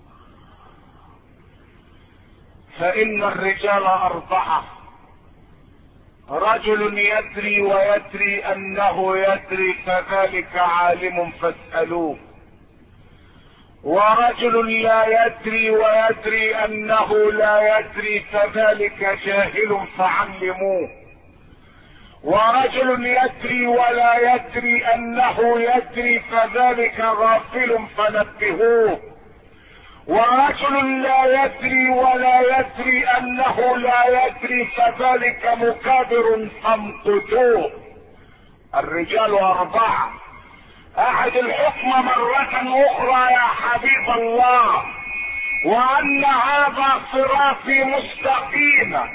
فإن الرجال 4: رجل يدري ويدري أنه يدري فذلك عالم فاسألوه، ورجل لا يدري ويدري أنه لا يدري فذلك جاهل فعلموه، ورجل يدري ولا يدري أنه يدري فذلك غافل فنبهوه، ورجل لا يدري ولا يدري أنه لا يدري فذلك مكابر فامقتوه. الرجال 4. أعد الحكم مرة أخرى يا حبيب الله، وأن هذا صراطي مستقيما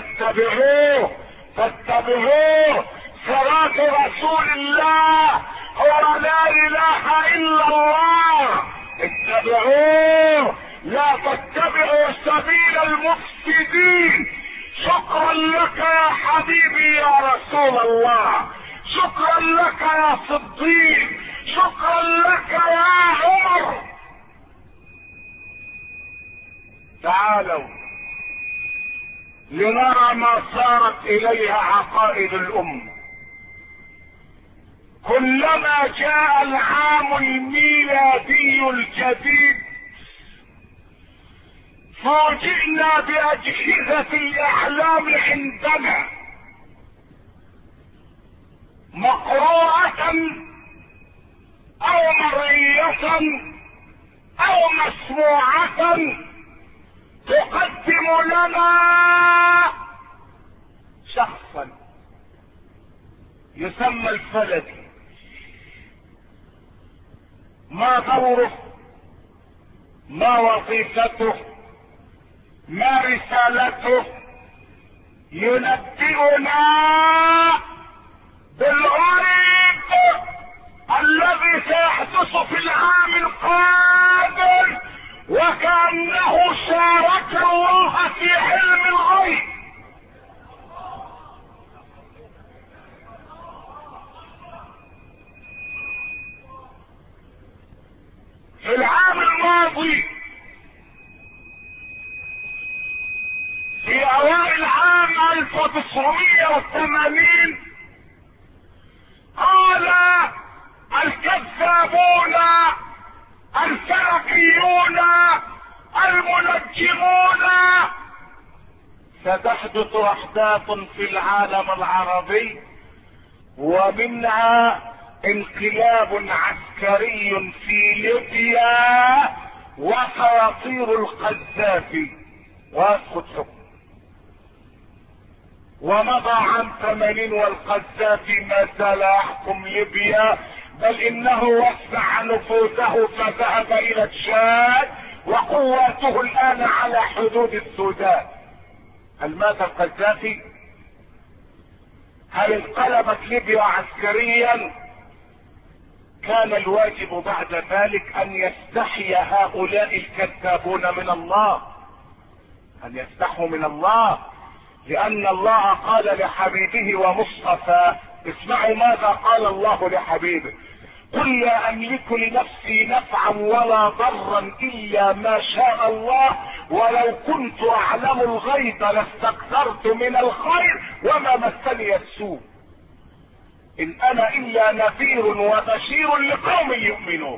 فاتبعوه، فاتبعوه. صراط رسول الله هو لا اله الا الله، اتبعوه لا تتبعوا سبيل المفسدين. شكرا لك يا حبيبي يا رسول الله، شكرا لك يا صديق، شكرا لك يا عمر. تعالوا لنرى ما صارت اليها عقائد الامه. كلما جاء العام الميلادي الجديد فوجئنا باجهزة الاحلام عندنا مقروءة او مرئية او مسموعة تقدم لنا شخصا يسمى الفلكي. ما دوره، ما وظيفته، ما رسالته، ينبئنا بالغيب الذي سيحدث في العام القادم، وكأنه شارك الله في علم الغيب. في العام الماضي في اوائل عام 1980 قال الكذابون الفلكيون المنجمون ستحدث احداث في العالم العربي، ومنها انقلاب عسكري في ليبيا وسيطير القذافي ويسقط حكمه. ومضى عام 80 والقذافي ما زال يحكم ليبيا، بل انه وسع نفوذه فذهب الى تشاد وقواته الان على حدود السودان. هل مات القذافي؟ هل انقلبت ليبيا عسكريا؟ كان الواجب بعد ذلك ان يستحي هؤلاء الكذابون من الله، ان يستحوا من الله، لان الله قال لحبيبه ومصطفى، اسمعوا ماذا قال الله لحبيبه: قل لا املك لنفسي نفعا ولا ضرا الا ما شاء الله، ولو كنت اعلم الغيب لاستكثرت من الخير وما مسني السوء، ان انا الا نذير وبشير لقوم يؤمنون.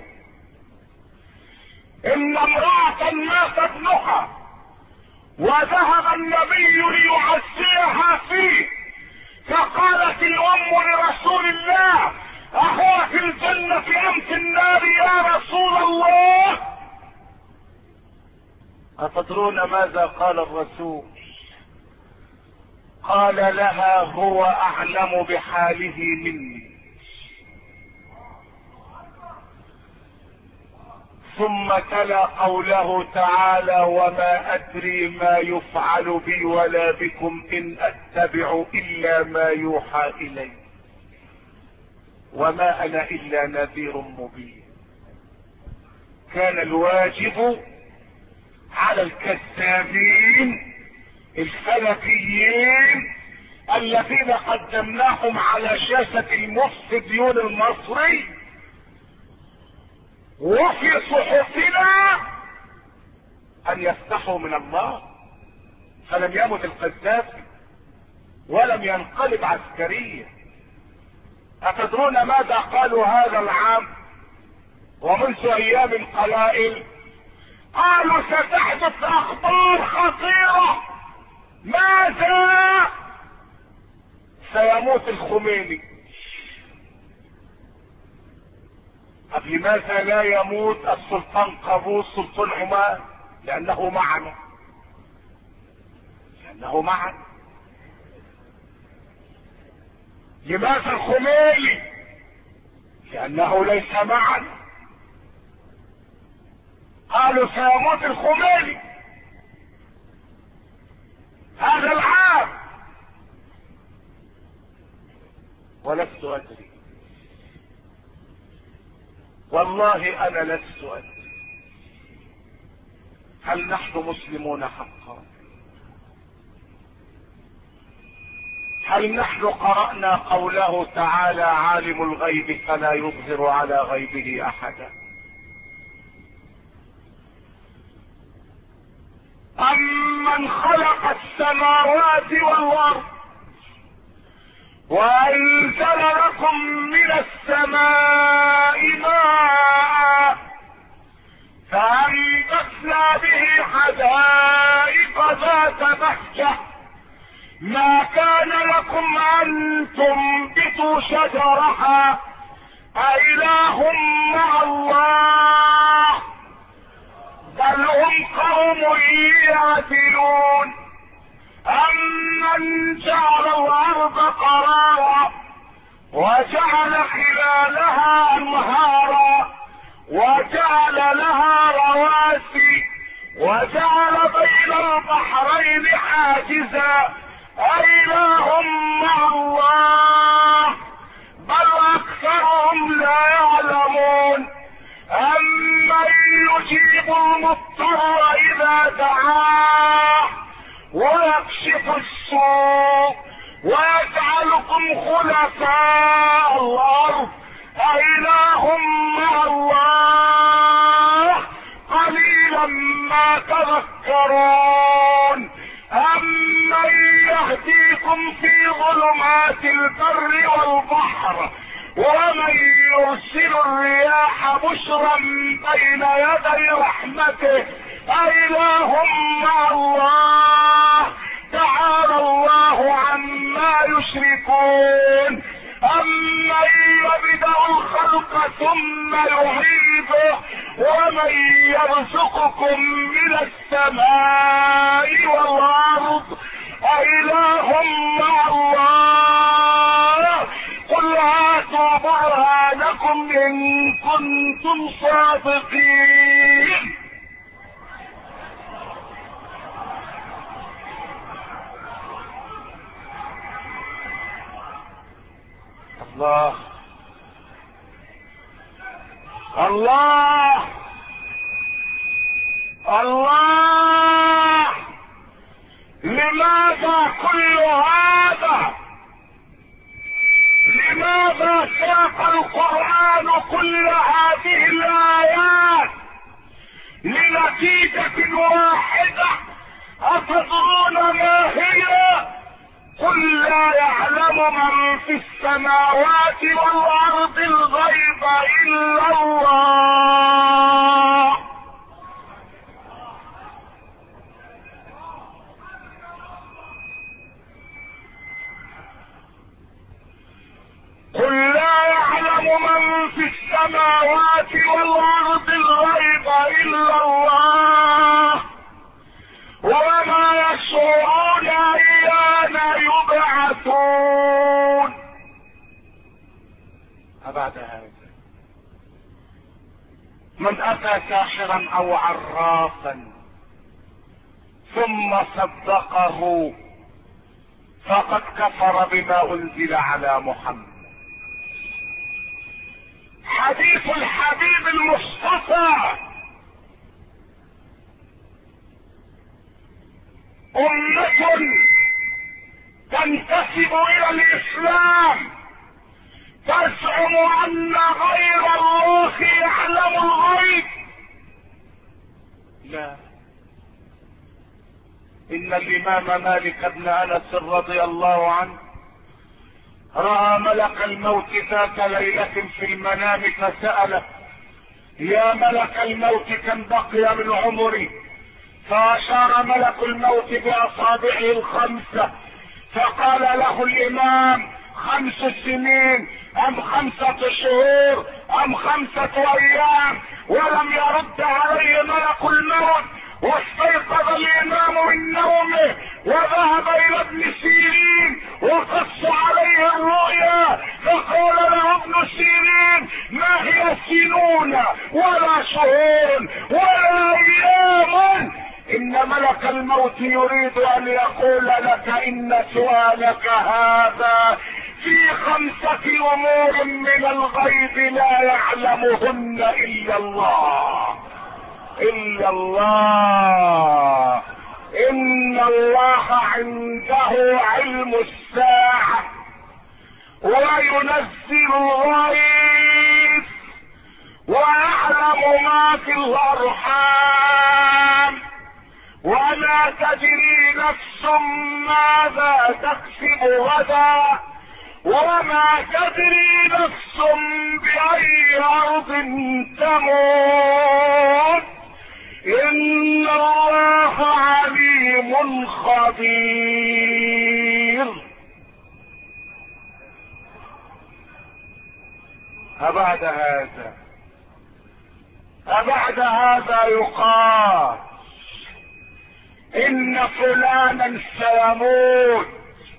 ان امرأة مات ابنها وذهب النبي ليعزيها فيه، فقالت الام لرسول الله: اهو في الجنة ام في النار يا رسول الله؟ أتدرون ماذا قال الرسول؟ قال لها: هو اعلم بحاله مني. ثم تلا قوله تعالى: وما ادري ما يفعل بي ولا بكم ان اتبع الا ما يوحى الي وما انا الا نذير مبين. كان الواجب على الكذابين الفلكيين الذين قدمناهم على شاشة المفسديون المصري وفي صحفنا ان يفتحوا من الله. فلم يمت القذافي ولم ينقلب عسكريا. أتدرون ماذا قالوا هذا العام ومنذ ايام قلائل؟ قالوا ستحدث اخبار خطيرة. ماذا؟ سيموت الخميني. طب لماذا لا يموت السلطان قابوس سلطان عمان؟ لانه معنا، لانه معنا. لماذا الخميني؟ لانه ليس معنا. قالوا سيموت الخميني هذا العام، ولست ادري والله انا لست ادري. هل نحن مسلمون حقا؟ هل نحن قرأنا قوله تعالى عالم الغيب فلا يظهر على غيبه احدا؟ أمن خلق السماوات والأرض وأنزل لكم من السماء ماء فأنبتنا به حدائق ذات بهجة ما كان لكم أن تنبتوا شجرها أإله مع الله بل هم قوم يعدلون. أمن جعل الأرض قرارا وجعل خلالها أنهارا وجعل لها رواسي وجعل بين البحرين حاجزا أإله مع الله بل أكثرهم لا يعلمون. أمن يجيب المضطر إذا دعاه ويكشف السوء ويجعلكم خلفاء الأرض أإله مع الله قليلا ما تذكرون. أمن يهديكم في ظلمات البر والبحر ومن يرسل الرياح بشرا بين يدي رحمته أإله مع الله تعالى الله عما يشركون. أمن يبدأ الخلق ثم يعيده ومن يرزقكم من السماء والأرض أإله مع الله قل هاتوا برهانكم إن كنتم صادقين. الله الله الله. لماذا كل هذا؟ لماذا ساق القرآن كل هذه الآيات لنتيجة واحدة؟ أتدرون ما هي؟ قل لا يعلم من في السماوات والأرض الغيب إلا الله. قل لا يعلم من في السماوات والأرض الغيب إلا الله وما يشعرون أيان يبعثون. أبعد هذا من أتى ساحرا أو عرافا ثم صدقه فقد كفر بما أنزل على محمد. حديث الحبيب المصطفى أمة تنتسب إلى الإسلام تزعم أن غير الله يعلم الغيب. لا، إن الإمام مالك بن أنس رضي الله عنه رأى ملك الموت ذات ليلة في المنام فسأله: يا ملك الموت كم بقي من عمري؟ فأشار ملك الموت بأصابعه الخمسة فقال له الإمام: 5 سنين أم 5 شهور أم 5 أيام؟ ولم يرد عليه ملك الموت. واستيقظ الإمام من نومه وذهب إلى ابن سيرين وقص عليه الرؤيا فقال له ابن سيرين: ما هي سنون ولا شهور ولا أيام؟ إن ملك الموت يريد أن يقول لك إن سؤالك هذا في 5 امور من الغيب لا يعلمهن الا الله، الا الله. ان الله عنده علم الساعة وينزل الغيث ويعلم ما في الارحام وما تدري نفس ماذا تكسب غدا وما تدري نفس بأي أرض تموت. إن الله عليم خبير. أبعد هذا يقال إن فلانا سيموت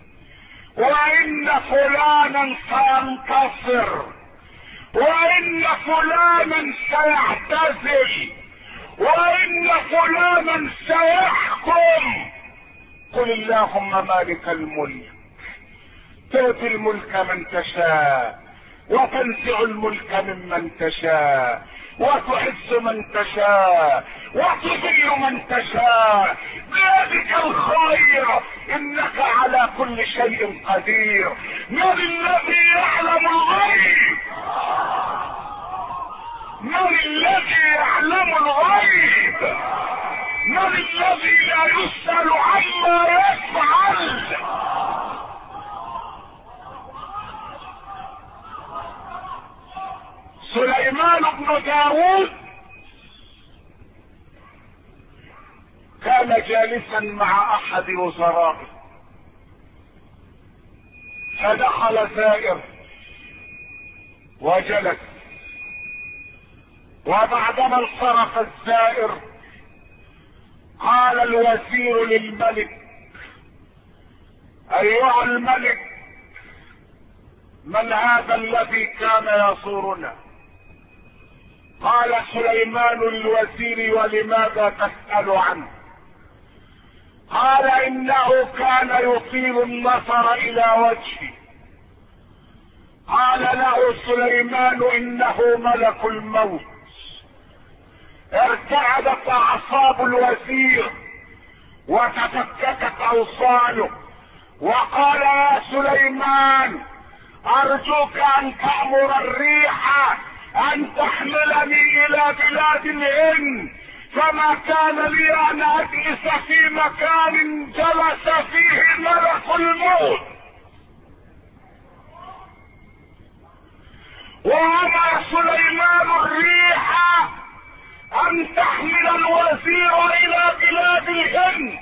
وإن فلانا سينتصر وإن فلانا سيعتزل وإن فلانا سيحكم. قل اللهم مالك الملك تؤتي الملك من تشاء وتنزع الملك ممن تشاء وتعز من تشاء وتذل من تشاء بيدك الخير انك على كل شيء قدير. من الذي يعلم الغيب؟ من الذي يعلم الغيب؟ من الذي لا يسأل عما يفعل؟ سليمان بن داود كان جالسا مع احد وزرائه فدخل زائر وجلس، وبعدما انصرف الزائر قال الوزير للملك: ايها الملك، من هذا الذي كان يزورنا؟ قال سليمان للوزير: ولماذا تسأل عنه؟ قال: انه كان يطيل النظر الى وجهي. قال له سليمان: انه ملك الموت. ارتعدت اعصاب الوزير وتفككت اوصاله، وقال: يا سليمان، ارجوك ان تأمر الريح ان تحملني الى بلاد الهند، فما كان لي ان اجلس في مكان جلس فيه ملك الموت. وامر سليمان الريح ان تحمل الوزير الى بلاد الهند،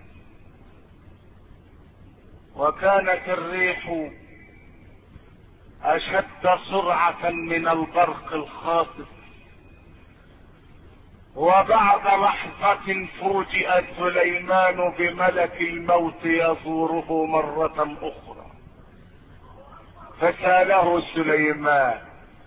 وكانت الريح اشد سرعة من البرق الخاطف. وبعد لحظة فوجئ سليمان بملك الموت يزوره مرة اخرى، فسأله سليمان: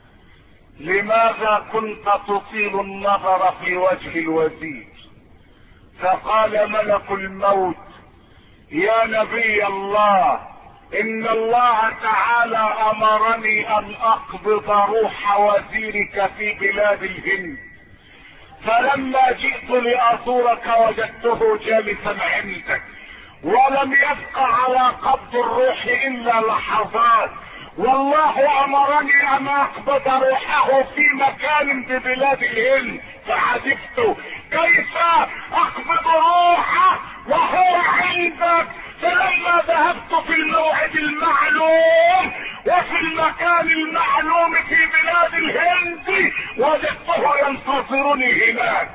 لماذا كنت تطيل النظر في وجه الوزير؟ فقال ملك الموت: يا نبي الله، ان الله تعالى امرني ان اقبض روح وزيرك في بلاد الهند، فلما جئت لازورك وجدته جالسا عندك، ولم يبق على قبض الروح الا لحظات، والله امرني ان اقبض روحه في مكان ببلاد الهند، فعجبت كيف اقبض روحه وهو عندك. فلما ذهبت في الموعد المعلوم وفي المكان المعلوم في بلاد الهند وجدته ينتظرني هناك،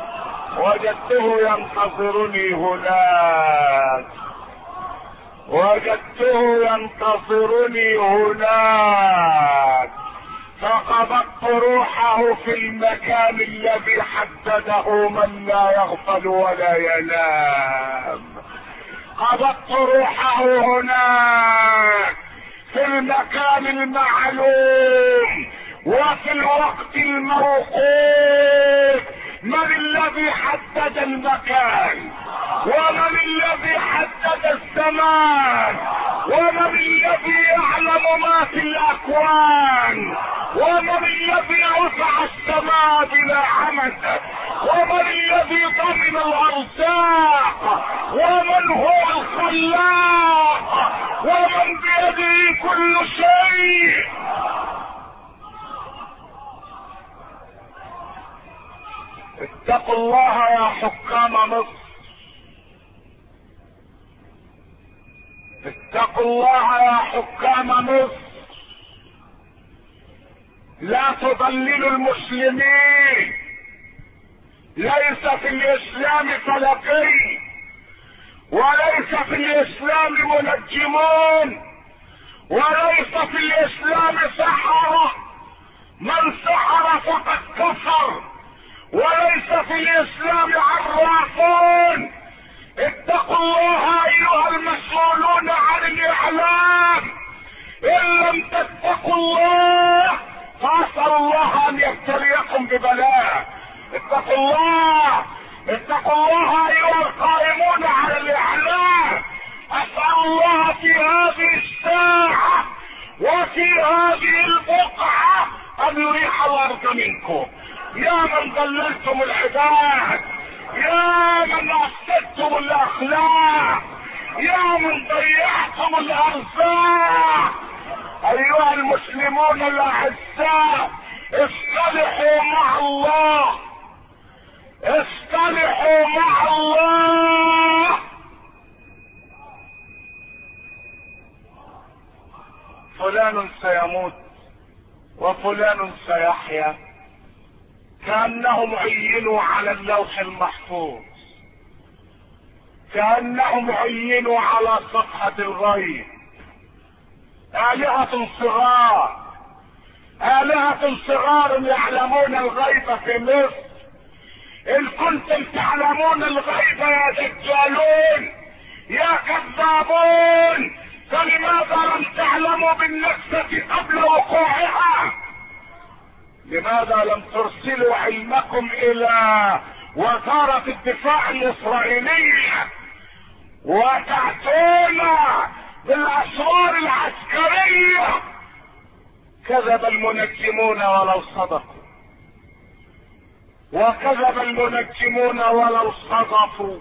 فقبضت روحه في المكان الذي حدده من لا يغفل ولا ينام. قبضت روحه هناك في المكان المعلوم وفي الوقت الموقوت. من الذي حدد المكان؟ ومن الذي حدد الزمان؟ ومن الذي يعلم ما في الاكوان؟ ومن الذي رفع السماء بلا عمد؟ ومن الذي ضمن الارزاق؟ ومن هو الخلاق؟ ومن بيده كل شيء؟ اتقوا الله يا حكام مصر، اتقوا الله يا حكام مصر، لا تضللوا المسلمين. ليس في الاسلام فلقي، وليس في الاسلام منجمون، وليس في الاسلام سحرة. من سحر فقد كفر، وليس في الاسلام عرافون. اتقوا الله ايها المسؤولون عن الاعلام، ان لم تتقوا الله فاسأل الله ان يبتليكم ببلاء. اتقوا الله، اتقوا الله ايها القائمون على الاعلام. اسأل الله في هذه الساعة وفي هذه البقعة ان يريح الارض منكم، يا من ضللتم العباد، يا من افسدتم الاخلاق، يا من ضيعتم الارزاق. ايها المسلمون الاعزاء، اصطلحوا مع الله، اصطلحوا مع الله. فلان سيموت وفلان سيحيا، كأنهم عينوا على اللوح المحفوظ، كأنهم عينوا على صفحة الغيب. آلهة صغار، آلهة صغار يعلمون الغيب في مصر. إن كنتم تعلمون الغيب يا دجالون يا كذابون، فلماذا لم تعلموا بالنكسة قبل وقوعها؟ لماذا لم ترسلوا علمكم الى وزارة الدفاع الاسرائيلية وتأتونا بالاسرار العسكرية؟ كذب المنجمون ولو صدقوا، وكذب المنجمون ولو صدقوا.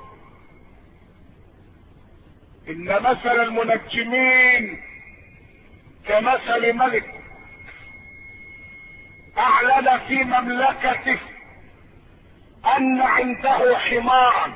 ان مثل المنجمين كمثل ملك اعلن في مملكته ان عنده حمارا،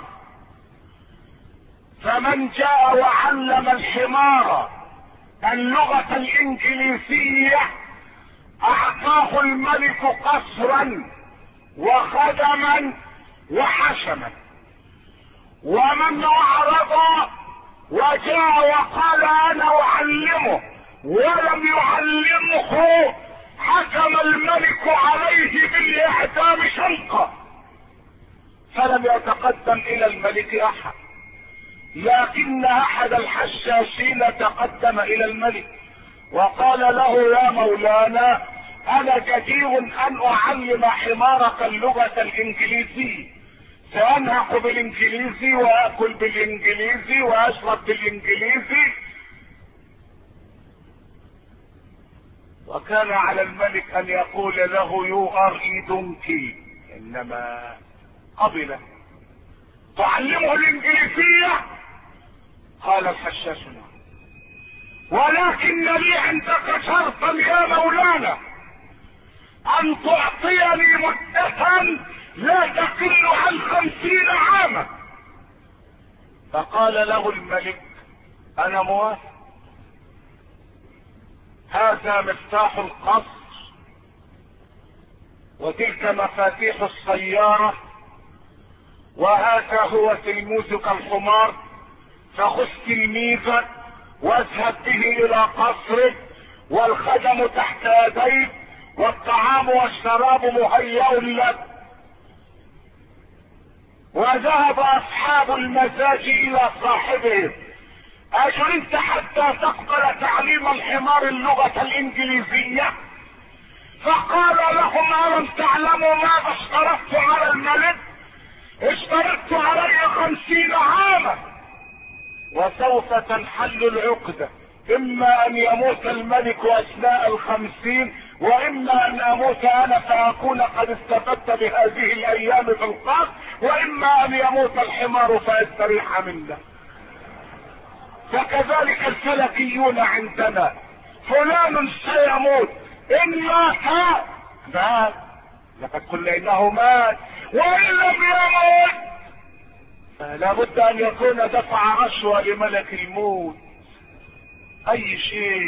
فمن جاء وعلم الحمار اللغة الانجليزية اعطاه الملك قصرا وخدما وحشما. ومن اعرض وجاء وقال انا اعلمه ولم يعلمه حكم الملك عليه بالاعدام شنقا، فلم يتقدم الى الملك احد. لكن احد الحشاشين تقدم الى الملك وقال له يا مولانا انا جدير ان اعلم حمارك اللغة الانجليزية، سانهق بالانجليزي واكل بالانجليزي واشرب بالانجليزي. وكان على الملك ان يقول له يو ار اي دونكي، انما قبل. تعلمه الانجليزية؟ قال الحشاش نعم، ولكن لي عندك شرطا يا مولانا، ان تعطيني مدة لا تقل عن 50 عاما. فقال له الملك انا موافق، هذا مفتاح القصر وتلك مفاتيح السيارة وهذا هو تلميذك الحمار، فخذ تلميذك واذهب به الى قصرك والخدم تحت يديك والطعام والشراب مهيأ لك. وذهب اصحاب المزاج الى صاحبهم، اجرنت حتى تقبل تعليم الحمار اللغة الانجليزية؟ فقال لهم الم تعلموا ماذا اشترطت على الملك؟ اشترطت علي 50 عاما وسوف تنحل العقدة. اما ان يموت الملك اثناء 50، واما ان اموت انا فاكون قد استفدت بهذه الايام في القصر، واما ان يموت الحمار فيستريح منا. فكذلك الفلكيون عندنا، فلان سيموت ان مات مات، لقد قلنا انه مات، وان لم يموت فلا بد ان يكون دفع رشوة لملك الموت. اي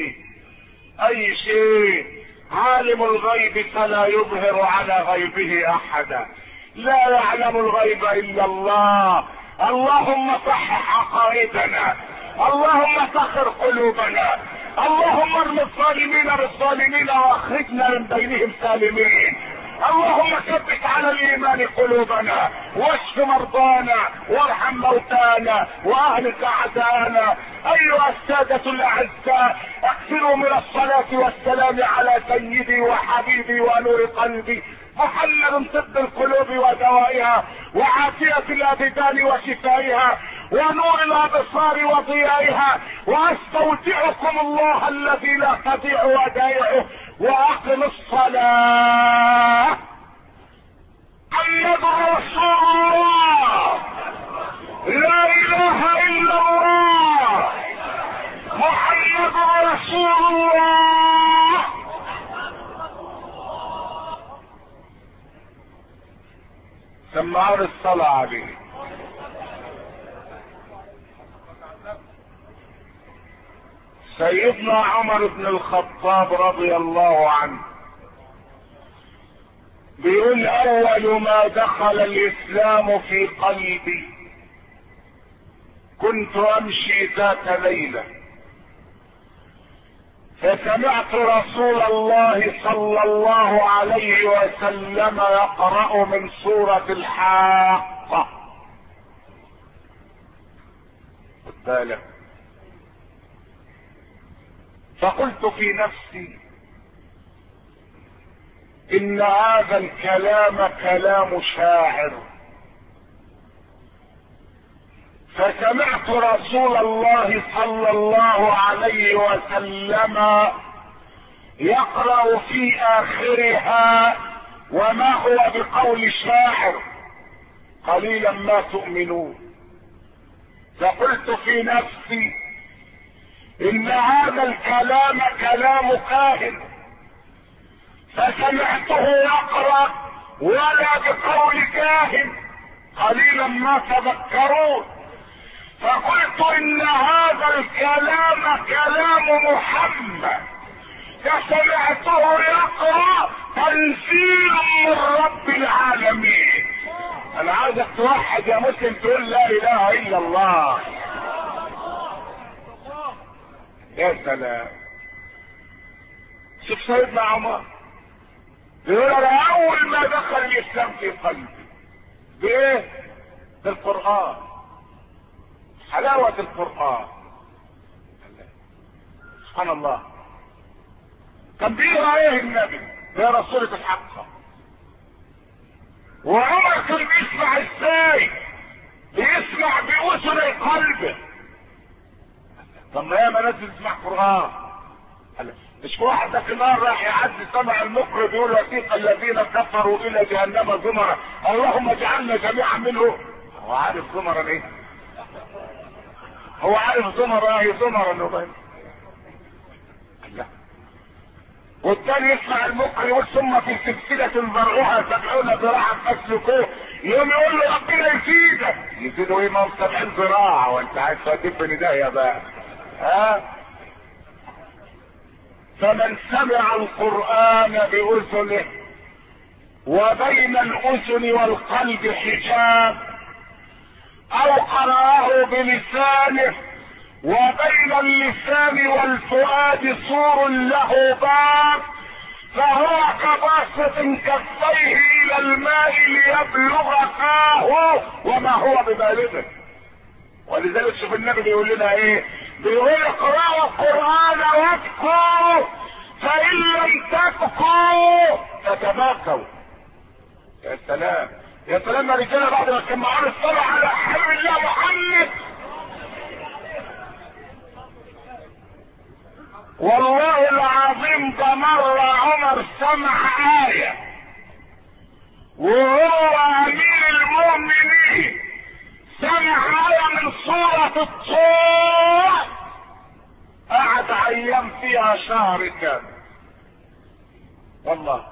شيء عالم الغيب فلا يظهر على غيبه احدا، لا يعلم الغيب الا الله. اللهم صحح عقائدنا، اللهم طهر قلوبنا، اللهم ارم الظالمين بالظالمين واخرجنا من بينهم سالمين. اللهم ثبت على الايمان قلوبنا، واشف مرضانا، وارحم موتانا، واهلك اعداءنا. ايها السادة الاعزاء، اكثروا من الصلاة والسلام على سيدي وحبيبي ونور قلبي محمد، طب القلوب ودوائها، وعافية الابدان وشفائها، ونور الابصار وضيائها. واستودعكم الله الذي لا تضيع ودائعه، واقم الصلاة. محمد رسول الله، لا اله الا الله، محمد رسول الله. سمعوا الصلاة عليه. سيدنا عمر بن الخطاب رضي الله عنه بيقول: اول ما دخل الاسلام في قلبي كنت امشي ذات ليلة فسمعت رسول الله صلى الله عليه وسلم يقرأ من سورة الحاقة. خد بالك. فقلت في نفسي ان هذا الكلام كلام شاعر. فسمعت رسول الله صلى الله عليه وسلم يقرأ في اخرها: وما هو بقول شاعر قليلا ما تؤمنون. فقلت في نفسي ان هذا الكلام كلام كاهن. فسمعته يقرأ: ولا بقول كاهن قليلا ما تذكرون. فقلت ان هذا الكلام كلام محمد، فسمعته يقرأ: تنزيل من رب العالمين. انا عايزك توحد يا مسلم، تقول لا اله الا الله. يا سلام. شوف سيدنا عمر يقول: انا اول ما دخل الاسلام في قلبي بايه؟ بالقرآن، حلاوة القرآن. سبحان الله. كان بيقرا ايه النبي؟ بيقرا سورة الحاقة. وعمر كان بيسمع ازاي؟ بيسمع بأذن قلبه. طب ما هي ناس بتسمع قرآن. مش واحد ده كمان راح يعدي سمع المقر بيقول: وثيق الذين كفروا الى جهنم زمرا اللهم اجعلنا جميعا منه. هو عارف زمرا ايه؟ هو عارف زمرا ايه؟ زمرا النبي. لا. والتاني يسمع المقر يقول: ثم في سلسلة ذرعها 70 ذراعا فاسلكوه. يوم يقول له: ربنا يزيدك. يزيدوا ايه؟ ما هو 70 ذراع، وانت عايز تجيب ندايه بقى. فمن سمع القرآن بأذنه وبين الأذن والقلب حجاب، أو قرأه بلسانه وبين اللسان والفؤاد سور له باب، فهو كباسط كفيه إلى الماء ليبلغ فاه وما هو ببالغه. ولذلك شوف النبي بيقول لنا ايه؟ بيقول: اقرأوا القرآن وابكوا، فإن لم تبكوا فتباكوا. يا سلام يا سلام يا رجاله، بعد ما سمعوا الصلاة على حبيب الله محمد. والله العظيم ده مرة عمر سمع آية وهو امير المؤمنين، سمع آية من سورة الطور، قعد ايام فيها شهر كامل والله.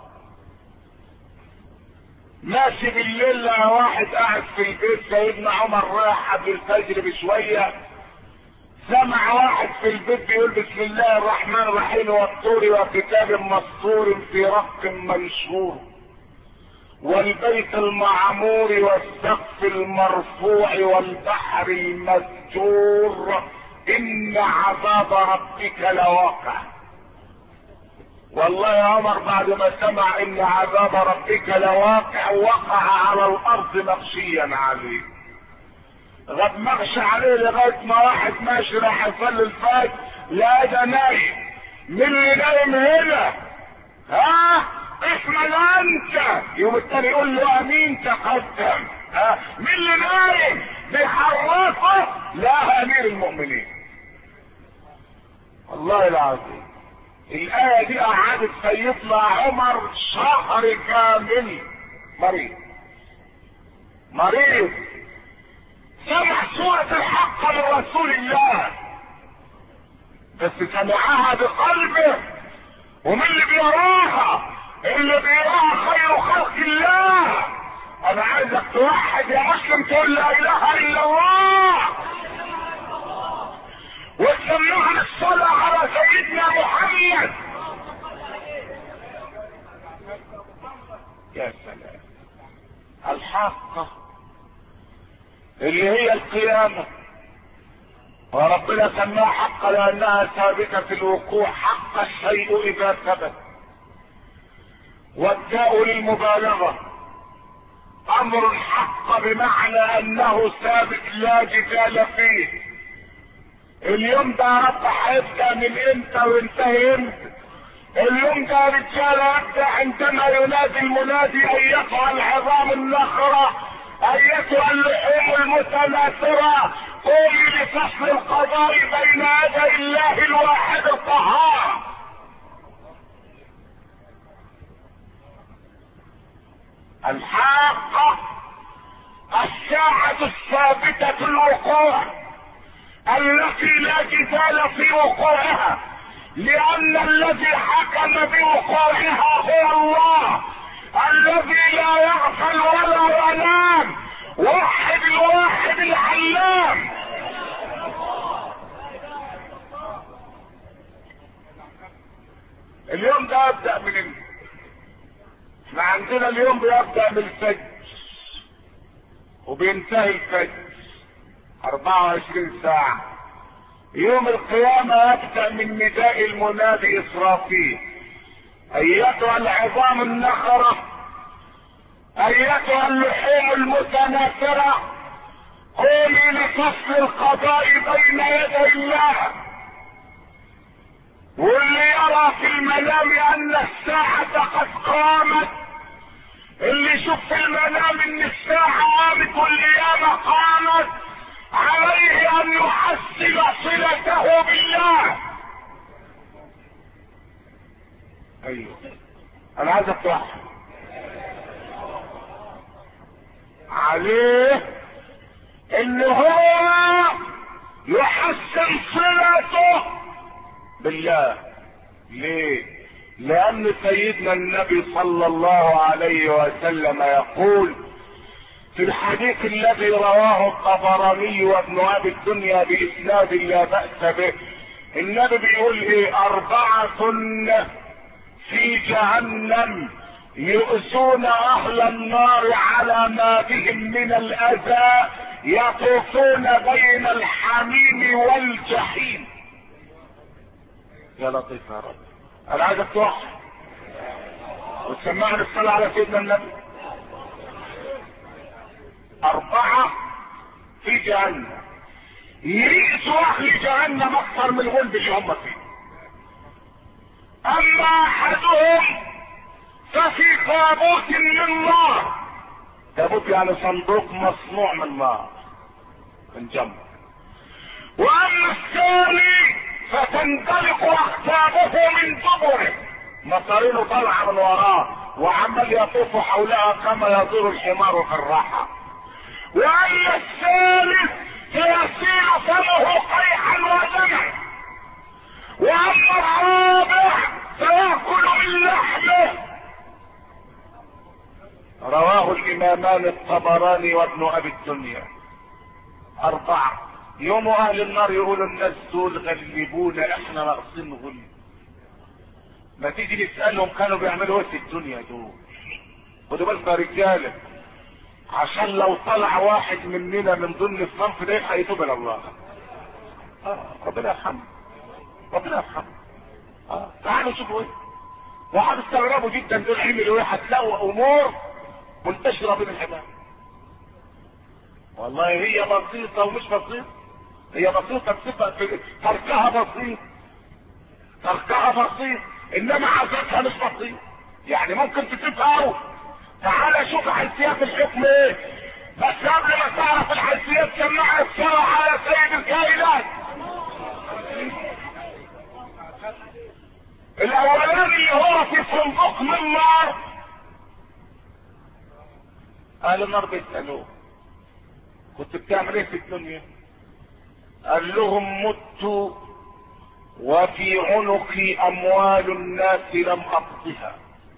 ماشي بالليل لقى واحد قاعد في البيت، سيدنا عمر رايح قبل الفجر بشويه، سمع واحد في البيت بيقول بسم الله الرحمن الرحيم والطور وكتاب مسطور في رق منشور والبيت المعمور والسقف المرفوع والبحر المسجور ان عذاب ربك لواقع. والله يا عمر بعد ما سمع ان عذاب ربك لواقع وقع على الارض مغشيا عليه، غد مغشى عليه لغايه ما واحد ماشي راح يصلي الفجر لا ده نايم. مين اللي نايم هنا؟ ها اسم انت؟ يوم التاني يقول له امين تقدم. ها مين اللي نايم بيحركه؟ لا امير المؤمنين. والله العظيم الآية دي قعدت سيدنا عمر شهر كامل مريض سمع سورة الحق من رسول الله، بس سمعها بقلبه. ومن اللي بيراها؟ اللي بيراها خير خلق الله. انا عايزك توحد يا مسلم، تقول لا اله الا الله وتسمعنا الصلاة على سيدنا محمد. يا سلام، الحق اللي هي القيامة، وربنا سماها حق لانها ثابتة الوقوع، حق الشيء اذا ثبت. والتاء للمبالغة، امر حق بمعنى انه ثابت لا جدال فيه. اليوم ده يا رب هيبدا من امتى وينتهي امتى؟ اليوم ده يا رجاله يبدا عندما ينادي المنادي ايتها العظام النخره، ايتها اللحوم المتناثره، قومي لفصل القضاء بين يدي الله الواحد القهار. الحاقه الساعه الثابته الوقوع التي لا جدال في وقوعها، لان الذي حكم بوقوعها هو الله الذي لا يغفل ولا ينام، وحد الواحد العلام. اليوم ده يبدأ من امتى؟ احنا عندنا اليوم بيبدأ من الفجر وبينتهي الفجر 24 ساعة. يوم القيامة يبدأ من نداء المنادي إسرافيل، أيتها العظام النخرة، أيتها اللحوم المتناثرة، قومي لفصل القضاء بين يدي الله. واللي يرى في المنام أن الساعة قد قامت، اللي يشوف في المنام أن الساعة قامت والقيامة قامت، عليه ان يحسن صلته بالله. ايوه انا عايز اتوحد عليه ان هو يحسن صلته بالله. ليه؟ لان سيدنا النبي صلى الله عليه وسلم يقول في الحديث الذي رواه الطبراني وابن ابي الدنيا باسناد لا باس به، النبي بيقول ايه؟ 4 في جهنم يؤذون اهل النار على ما بهم من الاذى، يطوفون بين الحميم والجحيم. يا لطيف يا رب، انا عايزك توحد وتسمعني الصلاة على سيدنا النبي. 4 في جهنم يئسوا اهل جهنم اكثر من الغلب اللي هم فيه. اما احدهم ففي تابوت من نار، تابوت يعني صندوق مصنوع من نار من جنب. واما الثاني فتندلق اقطابه من دبره، مصارينه طالعه من وراه وعمال يطوف حولها كما يدور الحمار في الراحه. واما الثالث فيصير فمه قيحا ودمع. واما الرابع فيأكل من لحمه. رواه الامامان الطبراني وابن ابي الدنيا. 4. يوم اهل النار يقولوا الناس دول غلبونا، احنا ناقصين غل. ما تيجي نسألهم كانوا بيعملوا ايه في الدنيا دول؟ خدوا بالكم يا رجاله، عشان لو طلع واحد مننا من ضمن الصنف ده هيتوب الى الله. ربنا يرحمه، ربنا يرحمه. تعالوا شوفوا ايه، وهتستغربوا جدا دول عملوا ايه. هتلاقوا امور منتشره بين الحمام. والله هي بسيطه ومش بسيطه، هي بسيطه بصفه تركها بسيط، تركها بسيط، انما عذابها مش بسيط. يعني ممكن تتفقوا. تعال شوف حيثيات الحكم ايه، بس قبل ما تعرف الحيثيات سمع الصراحه يا سيد الكائنات. الاولاني هو في صندوق من نار. اهل النار بيسالوه كنت بتعمل ايه في الدنيا؟ قال لهم مت وفي عنقي اموال الناس لم اقضها.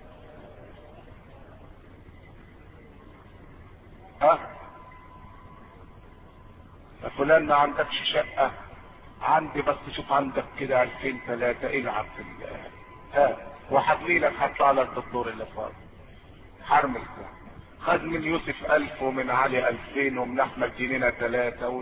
يا فلان ما عندكش شقة؟ عندي، بس شوف عندك كده 2000 3 العب في وحبلي لك هطلع لك الدور اللي فاضي. حرمل خد من يوسف 1000 ومن علي 2000 ومن احمد جنينة 3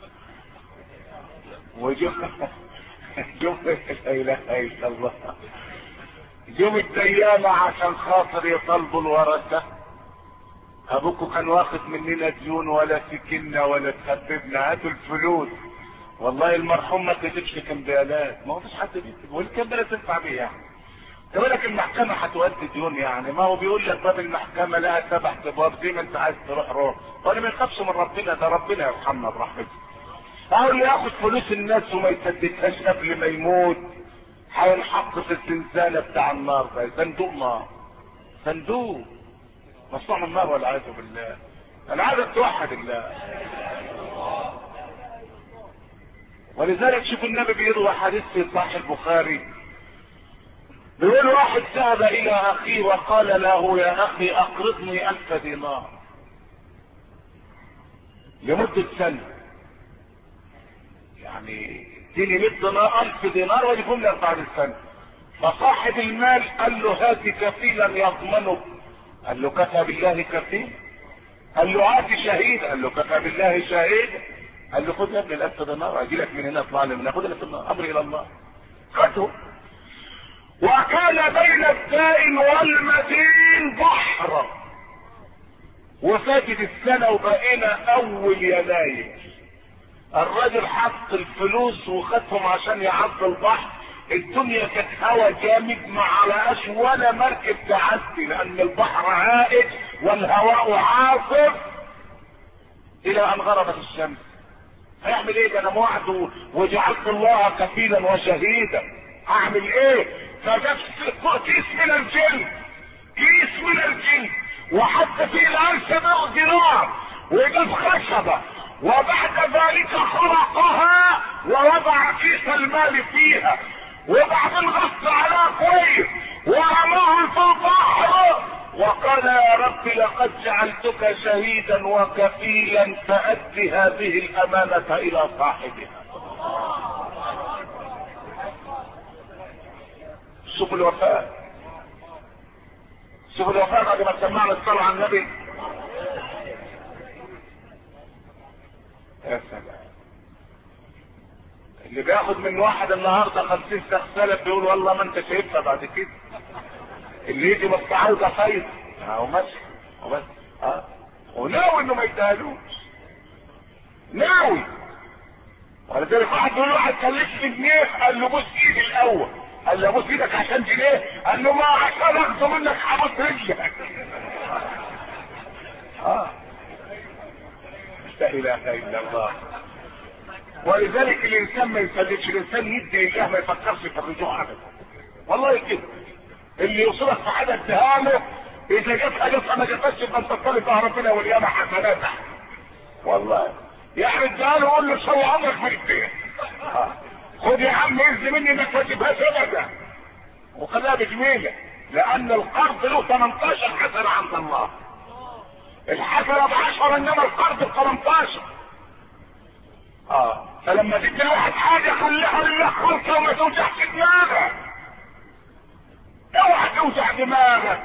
جم لا اله الا الله. جم الديانة عشان خاطر يطلبوا الورثة. ابوكوا كان واخد مننا ديون ولا سكننا ولا تخببنا، هاتوا الفلوس. والله المرحوم ما كتبش كمبيالات، ما هو فيش حد بيكتب، والكمبيالة تنفع بيه يعني. بالك المحكمة هتودي ديون يعني، ما هو بيقول لك باب المحكمة لها 7 ابواب، زي ما انت عايز تروح روح. وانا ما يخافش من ربنا، ده ربنا يرحمنا برحمته. اهو اللي ياخد فلوس الناس وما يسددهاش قبل ما يموت هينحط في الزنزانة بتاع النار ده، صندوق نار، صندوق مصنوع من النار والعياذ بالله. انا عايز توحد الله. ولذلك شوف النبي بيروي حديث في صحيح البخاري، بيقول واحد ذهب الى اخيه وقال له يا اخي اقرضني 1000 دينار لمدة سنة، يعني اديني 100 دينار 1000 دينار واجيبهم لك بعد السنة. فصاحب المال قال له هات كفيلا يضمنك. قال له كفى بالله كفيل. قال له هات شهيد. قال له كفى بالله شهيد. قال له خد يا ابني 1000 دينار اجي لك من هنا اطلع لي من هنا، خد لك الامر الى الله. خده. وكان بين الدائن والمدين بحر، وفاتت السنة وبقينا اول يناير. الراجل حط الفلوس وخدهم عشان يعدي البحر. الدنيا كانت هوا جامد، ما علقاش ولا مركب تعدي لان البحر هائج والهواء عاصف الى ان غربت الشمس. هيعمل ايه؟ ده انا موعد وجعلت الله كفيلا وشهيدا، هعمل ايه؟ فجاب كيس من الجلد، كيس من الجلد وحط فيه 1000 دينار وجاب خشبه، وبعد ذلك خرقها ووضع كيس المال فيها، وبعدين غص على كويس ورماه في البحر وقال يا رب لقد جعلتك شهيدا وكفيلا فأد هذه الأمانة إلى صاحبها. شوف الوفاء، شوف الوفاء بعد ما سمعنا الصلاة على النبي. يا سلام، اللي بياخد من واحد النهارده 50 سلف بيقول والله ما انت شايفها بعد كده. اللي يجي بس عاوزه خير اهو ماشي وبس. وناوي انه ما يتهالوش، ناوي. ولذلك واحد يقول له واحد كلفني جنيه، قال له بوس ايدي الاول. قال له بوس ايدك عشان جنيه؟ قال له ما عشان اخده منك هبوس رجلك. لا اله الا الله. ولذلك الانسان ما يسلكش، الانسان يدي لله ما يفكرش في الرجوع ابدا. والله كده اللي يوصلك في حاجه اديها له، اذا جت اجازه ما جاتش يبقى انت طالب ربنا والقيامه حسنات. والله يعني اديها له قول له شو عمرك ما جبتها. خد يا عم اذن مني انك ما تجيبهاش ابدا، وخليها بجميله، لان القرض له 18 حسنه عند الله. الحسنه ب10 انما القرض ب18. فلما تدي الواحد حاجه خليها لله خالصه وما توجعش دماغك. اوعى توجع دماغك.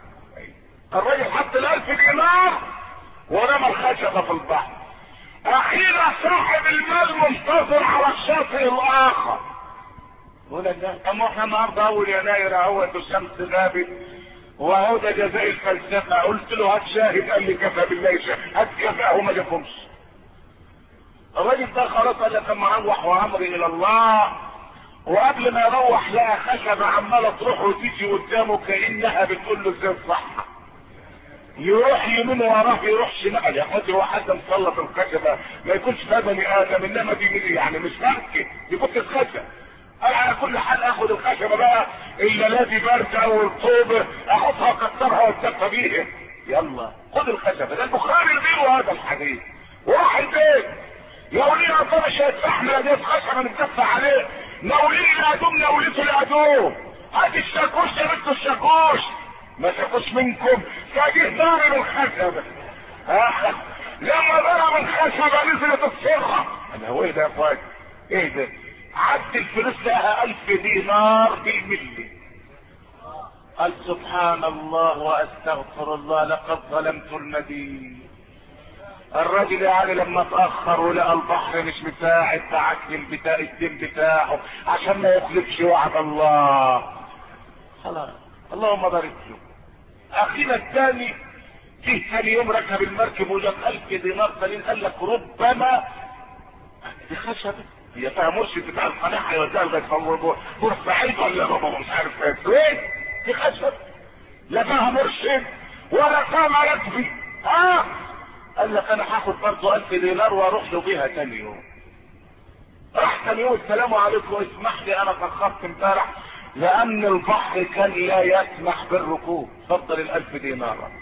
الراجل حط ال1000 دينار ورمى الخشبه في البحر. اخيرا صاحب المال منتظر على الشاطئ الاخر. يقول لك طب احنا النهارده اول يناير اهوت والشمس غابت وهو ده جزاء الفلسفه. قلت له هات شاهد، قال لي كفى بالله شاهد. هات كفاه وما جابهمش. الراجل ده خلاص قال لك اما اروح وامري الى الله، وقبل ما يروح لقى خشبه عماله تروح وتيجي قدامه كانها بتقول له ازاي الصحه. يروح يمين وراه يروح شمال. يا اخواتي هو حد مسلط الخشبه ما يكونش ده بني ادم، انما دي يعني مش ممكن دي كنت الخشبه. انا على كل حال اخد الخشبه بقى الذي برد او الطوبه احطها اكسرها واتكفى بيها. يلا خد الخشبه. ده البخاري بيقول هذا الحديث وراح البيت. يولينا طب مش هيتحمل دي خشبه نتكفى عليه. نوليه لادوم نوليته لادوم. هات الشاكوش يا بنت الشاكوش. ما شافوش منكم فجه ضارب الخشبه. لما ضرب الخشبه نزلت الصرخه. انا هو ايه ده يا اخوات؟ ايه ده؟ عد الفلوس لها 1000 دينار بالملي. قال سبحان الله واستغفر الله لقد ظلمت المدين. الراجل يعني لما اتاخر ولقى البحر مش مساعد بعت الدين بتاعه عشان ما يخلفش وعد الله. خلاص اللهم بارك له. اخينا الثاني جه ثاني يوم ركب المركب وجاب 1000 دينار ثانيين. قال لك ربما دي خشبه هي فيها مرشد بتاع القناه هيوديها لغايه بورسعيد ولا بابا مش عارف ايه. دي خشبه لا فيها مرشد ولا فيها ملكبي. قال لك انا هاخد برضه 1000 دينار واروح له بيها ثاني يوم. راح ثاني يوم السلام عليكم اسمح لي انا اتاخرت امبارح لان البحر كان لا يسمح بالركوب. اتفضل ال1000 دينار.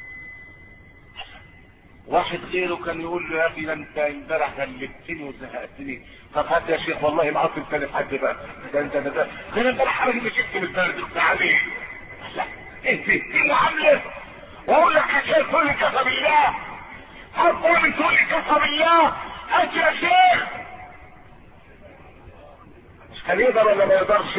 واحد غيره كان يقول له يا اخي ده انت امبارح غلبتني وزهقتني. طب هات يا شيخ والله العظيم ثاني حد بقى. ده انت ده امبارح حاجه شفت من البلد عليه. لا انت اللي عامله واقول لك يا شيخ تقول لي كفى بالله. هتقول تقول لي كفى بالله. انت يا شيخ مش كان يقدر ولا ما يقدرش؟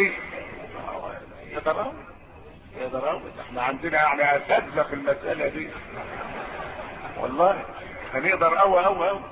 يقدر. احنا عندنا يعني اساتذه في المساله دي والله. كان يقدر اوي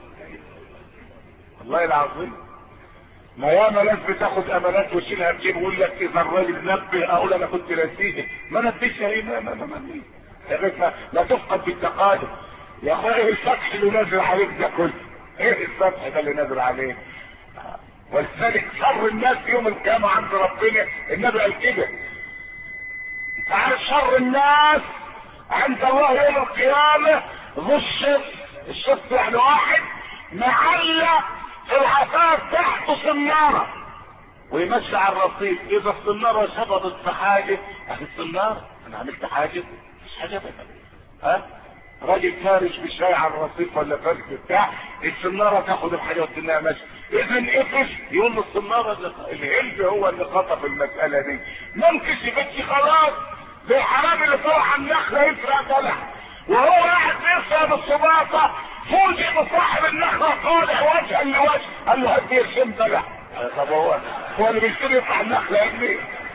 والله العظيم. ما ياما ناس بتاخد امانات وشيلها بجيب ويقول لك اذا الراجل نبه اقول انا كنت نسيه. ما نبهش ايه ما يا باشا لا تفقد بالتقادم. يا اخويا ايه الفتح اللي نازل عليك ده كله؟ ايه الفتح ده اللي نازل عليك؟ ولذلك شر الناس يوم القيامه عند ربنا النبي قال كده. انت عارف شر الناس عند الله يوم القيامه ذو الشف. الشف يعني واحد معلق في العفاف تحته صناره ويمشي على الرصيف. اذا الصناره شبطت في حاجه اهي الصناره انا عملت حاجه مش حاجه بقى. راجل فارش بالشاي على الرصيف ولا فارش بتاع الصناره تاخد الحاجه وتنها ماشي. اذا قفش يقول له الصناره الهلب هو اللي خطف المساله دي. ممكن يفتش خلاص زي الحرامي اللي طلع على النخله يسرق بلح وهو قاعد بيسرق بالصباطه فوجئ بصاحب النخله طالع وجها لوجه. قال له هات قرشين بلح. طب هو اللي بيشتري يطلع النخله يا ابني؟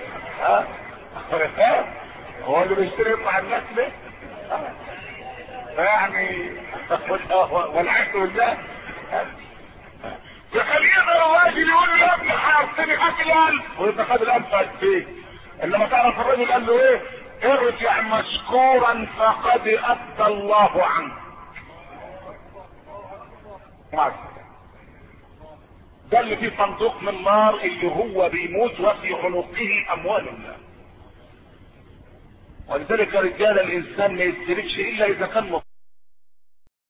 هو اللي بيشتري يطلع النخله؟ يعني والعياذ بالله. فخليه الراجل يقول له يا ابني حارتني هات ال1000 ويبقى خد ال1000 قد ايه؟ انما تعرف الراجل قال له ايه؟ ارجع مشكورا فقد ادى الله عنك. ده اللي فيه صندوق من نار اللي هو بيموت وفي عنقه اموال الناس. ولذلك يا رجال الانسان ما يستريكش الا اذا كان